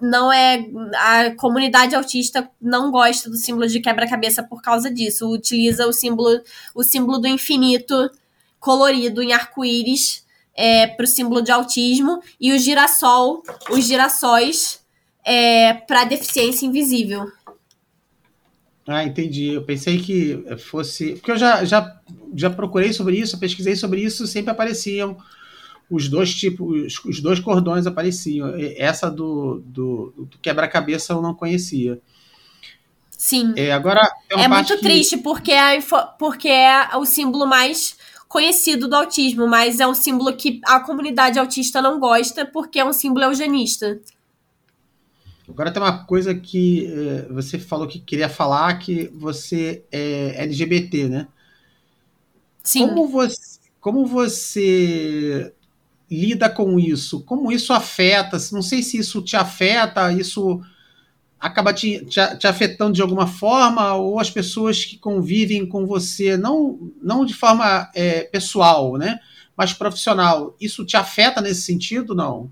A comunidade autista não gosta do símbolo de quebra-cabeça por causa disso. Utiliza o símbolo do infinito colorido em arco-íris para o símbolo de autismo. E os girassóis para deficiência invisível. Ah, entendi. Eu pensei que fosse. Porque eu já procurei sobre isso, pesquisei sobre isso, sempre apareciam os dois tipos, os dois cordões apareciam. Essa do quebra-cabeça eu não conhecia. Sim. Agora tem uma parte muito triste, porque é o símbolo mais conhecido do autismo, mas é um símbolo que a comunidade autista não gosta, porque é um símbolo eugenista. Agora tem uma coisa que você falou que queria falar, que você é LGBT, né? Sim. Como você lida com isso? Como isso afeta? Não sei se isso te afeta, isso acaba te afetando de alguma forma, ou as pessoas que convivem com você, não de forma pessoal, né? Mas profissional, isso te afeta nesse sentido, não?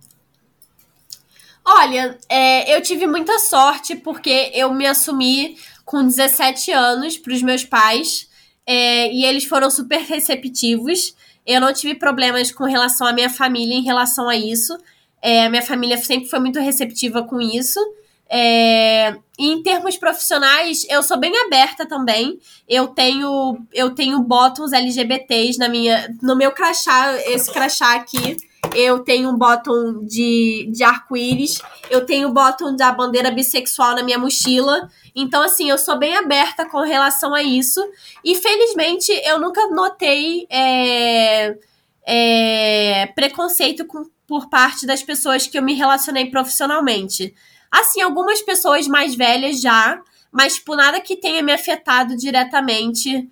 Olha, eu tive muita sorte porque eu me assumi com 17 anos para os meus pais e eles foram super receptivos. Eu não tive problemas com relação à minha família em relação a isso. A minha família sempre foi muito receptiva com isso. E em termos profissionais, eu sou bem aberta também. Eu tenho bottoms LGBTs no meu crachá, esse crachá aqui. Eu tenho um bottom de arco-íris, eu tenho o bottom da bandeira bissexual na minha mochila. Então, assim, eu sou bem aberta com relação a isso. E, felizmente, eu nunca notei preconceito por parte das pessoas que eu me relacionei profissionalmente. Assim, algumas pessoas mais velhas já, mas, tipo, nada que tenha me afetado diretamente.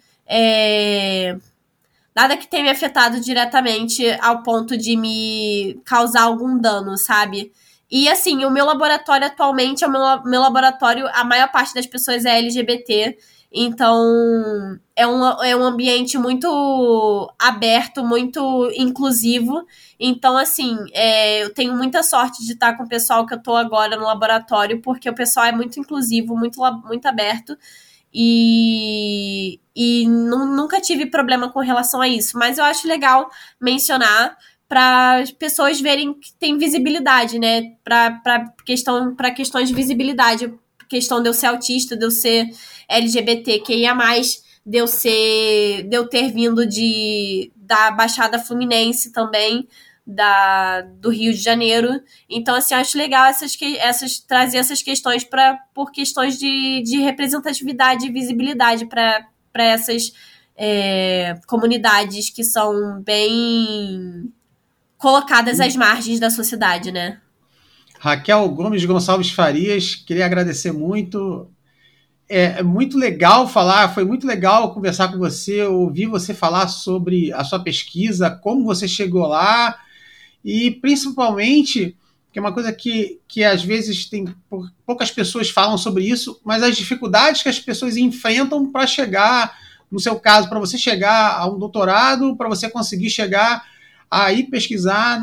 Nada que tenha me afetado diretamente ao ponto de me causar algum dano, sabe? E, assim, o meu laboratório atualmente meu laboratório, a maior parte das pessoas é LGBT, então é um ambiente muito aberto, muito inclusivo. Então, assim, eu tenho muita sorte de estar com o pessoal que eu tô agora no laboratório, porque o pessoal é muito inclusivo, muito aberto. E nunca tive problema com relação a isso. Mas eu acho legal mencionar para as pessoas verem que tem visibilidade, né? Para questões de visibilidade. Questão de eu ser autista, de eu ser LGBTQIA+, de eu ter vindo da Baixada Fluminense também, do Rio de Janeiro. Então, assim, acho legal trazer essas questões por questões de representatividade e visibilidade para essas comunidades que são bem colocadas às margens da sociedade, né? Raquel Gomes Gonçalves Farias, queria agradecer muito. É muito legal falar, foi muito legal conversar com você, ouvir você falar sobre a sua pesquisa, como você chegou lá, e principalmente, que é uma coisa que às vezes poucas pessoas falam sobre isso, mas as dificuldades que as pessoas enfrentam para chegar, no seu caso, para você chegar a um doutorado, para você conseguir chegar a ir pesquisar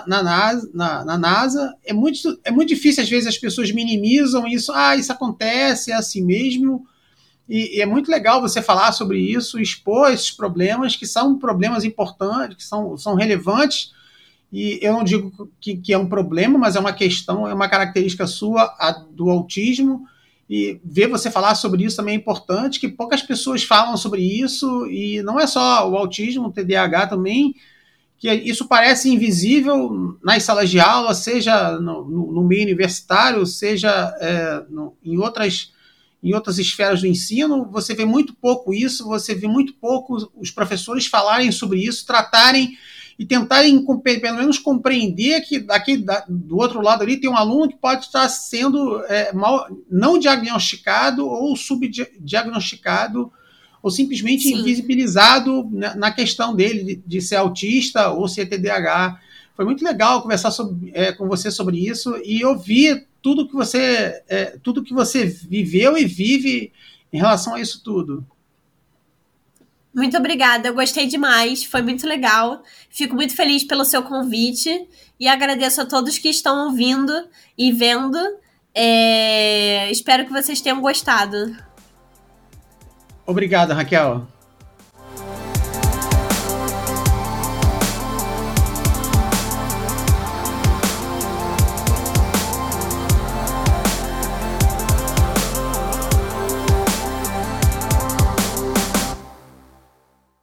na NASA. É muito difícil, às vezes as pessoas minimizam isso, isso acontece, é assim mesmo. E é muito legal você falar sobre isso, expor esses problemas, que são problemas importantes, que são relevantes. E eu não digo que é um problema, mas é uma questão, é uma característica sua, a do autismo. E ver você falar sobre isso também é importante, que poucas pessoas falam sobre isso, e não é só o autismo, o TDAH também, que isso parece invisível nas salas de aula, seja no meio universitário, seja em outras esferas do ensino. Você vê muito pouco isso, você vê muito pouco os professores falarem sobre isso, tratarem e tentarem, pelo menos, compreender que do outro lado ali tem um aluno que pode estar sendo não diagnosticado ou subdiagnosticado, ou simplesmente Sim. invisibilizado na questão dele de ser autista ou ser TDAH. Foi muito legal conversar com você sobre isso e ouvir tudo que você viveu e vive em relação a isso tudo. Muito obrigada, eu gostei demais, foi muito legal. Fico muito feliz pelo seu convite e agradeço a todos que estão ouvindo e vendo. Espero que vocês tenham gostado. Obrigado, Raquel.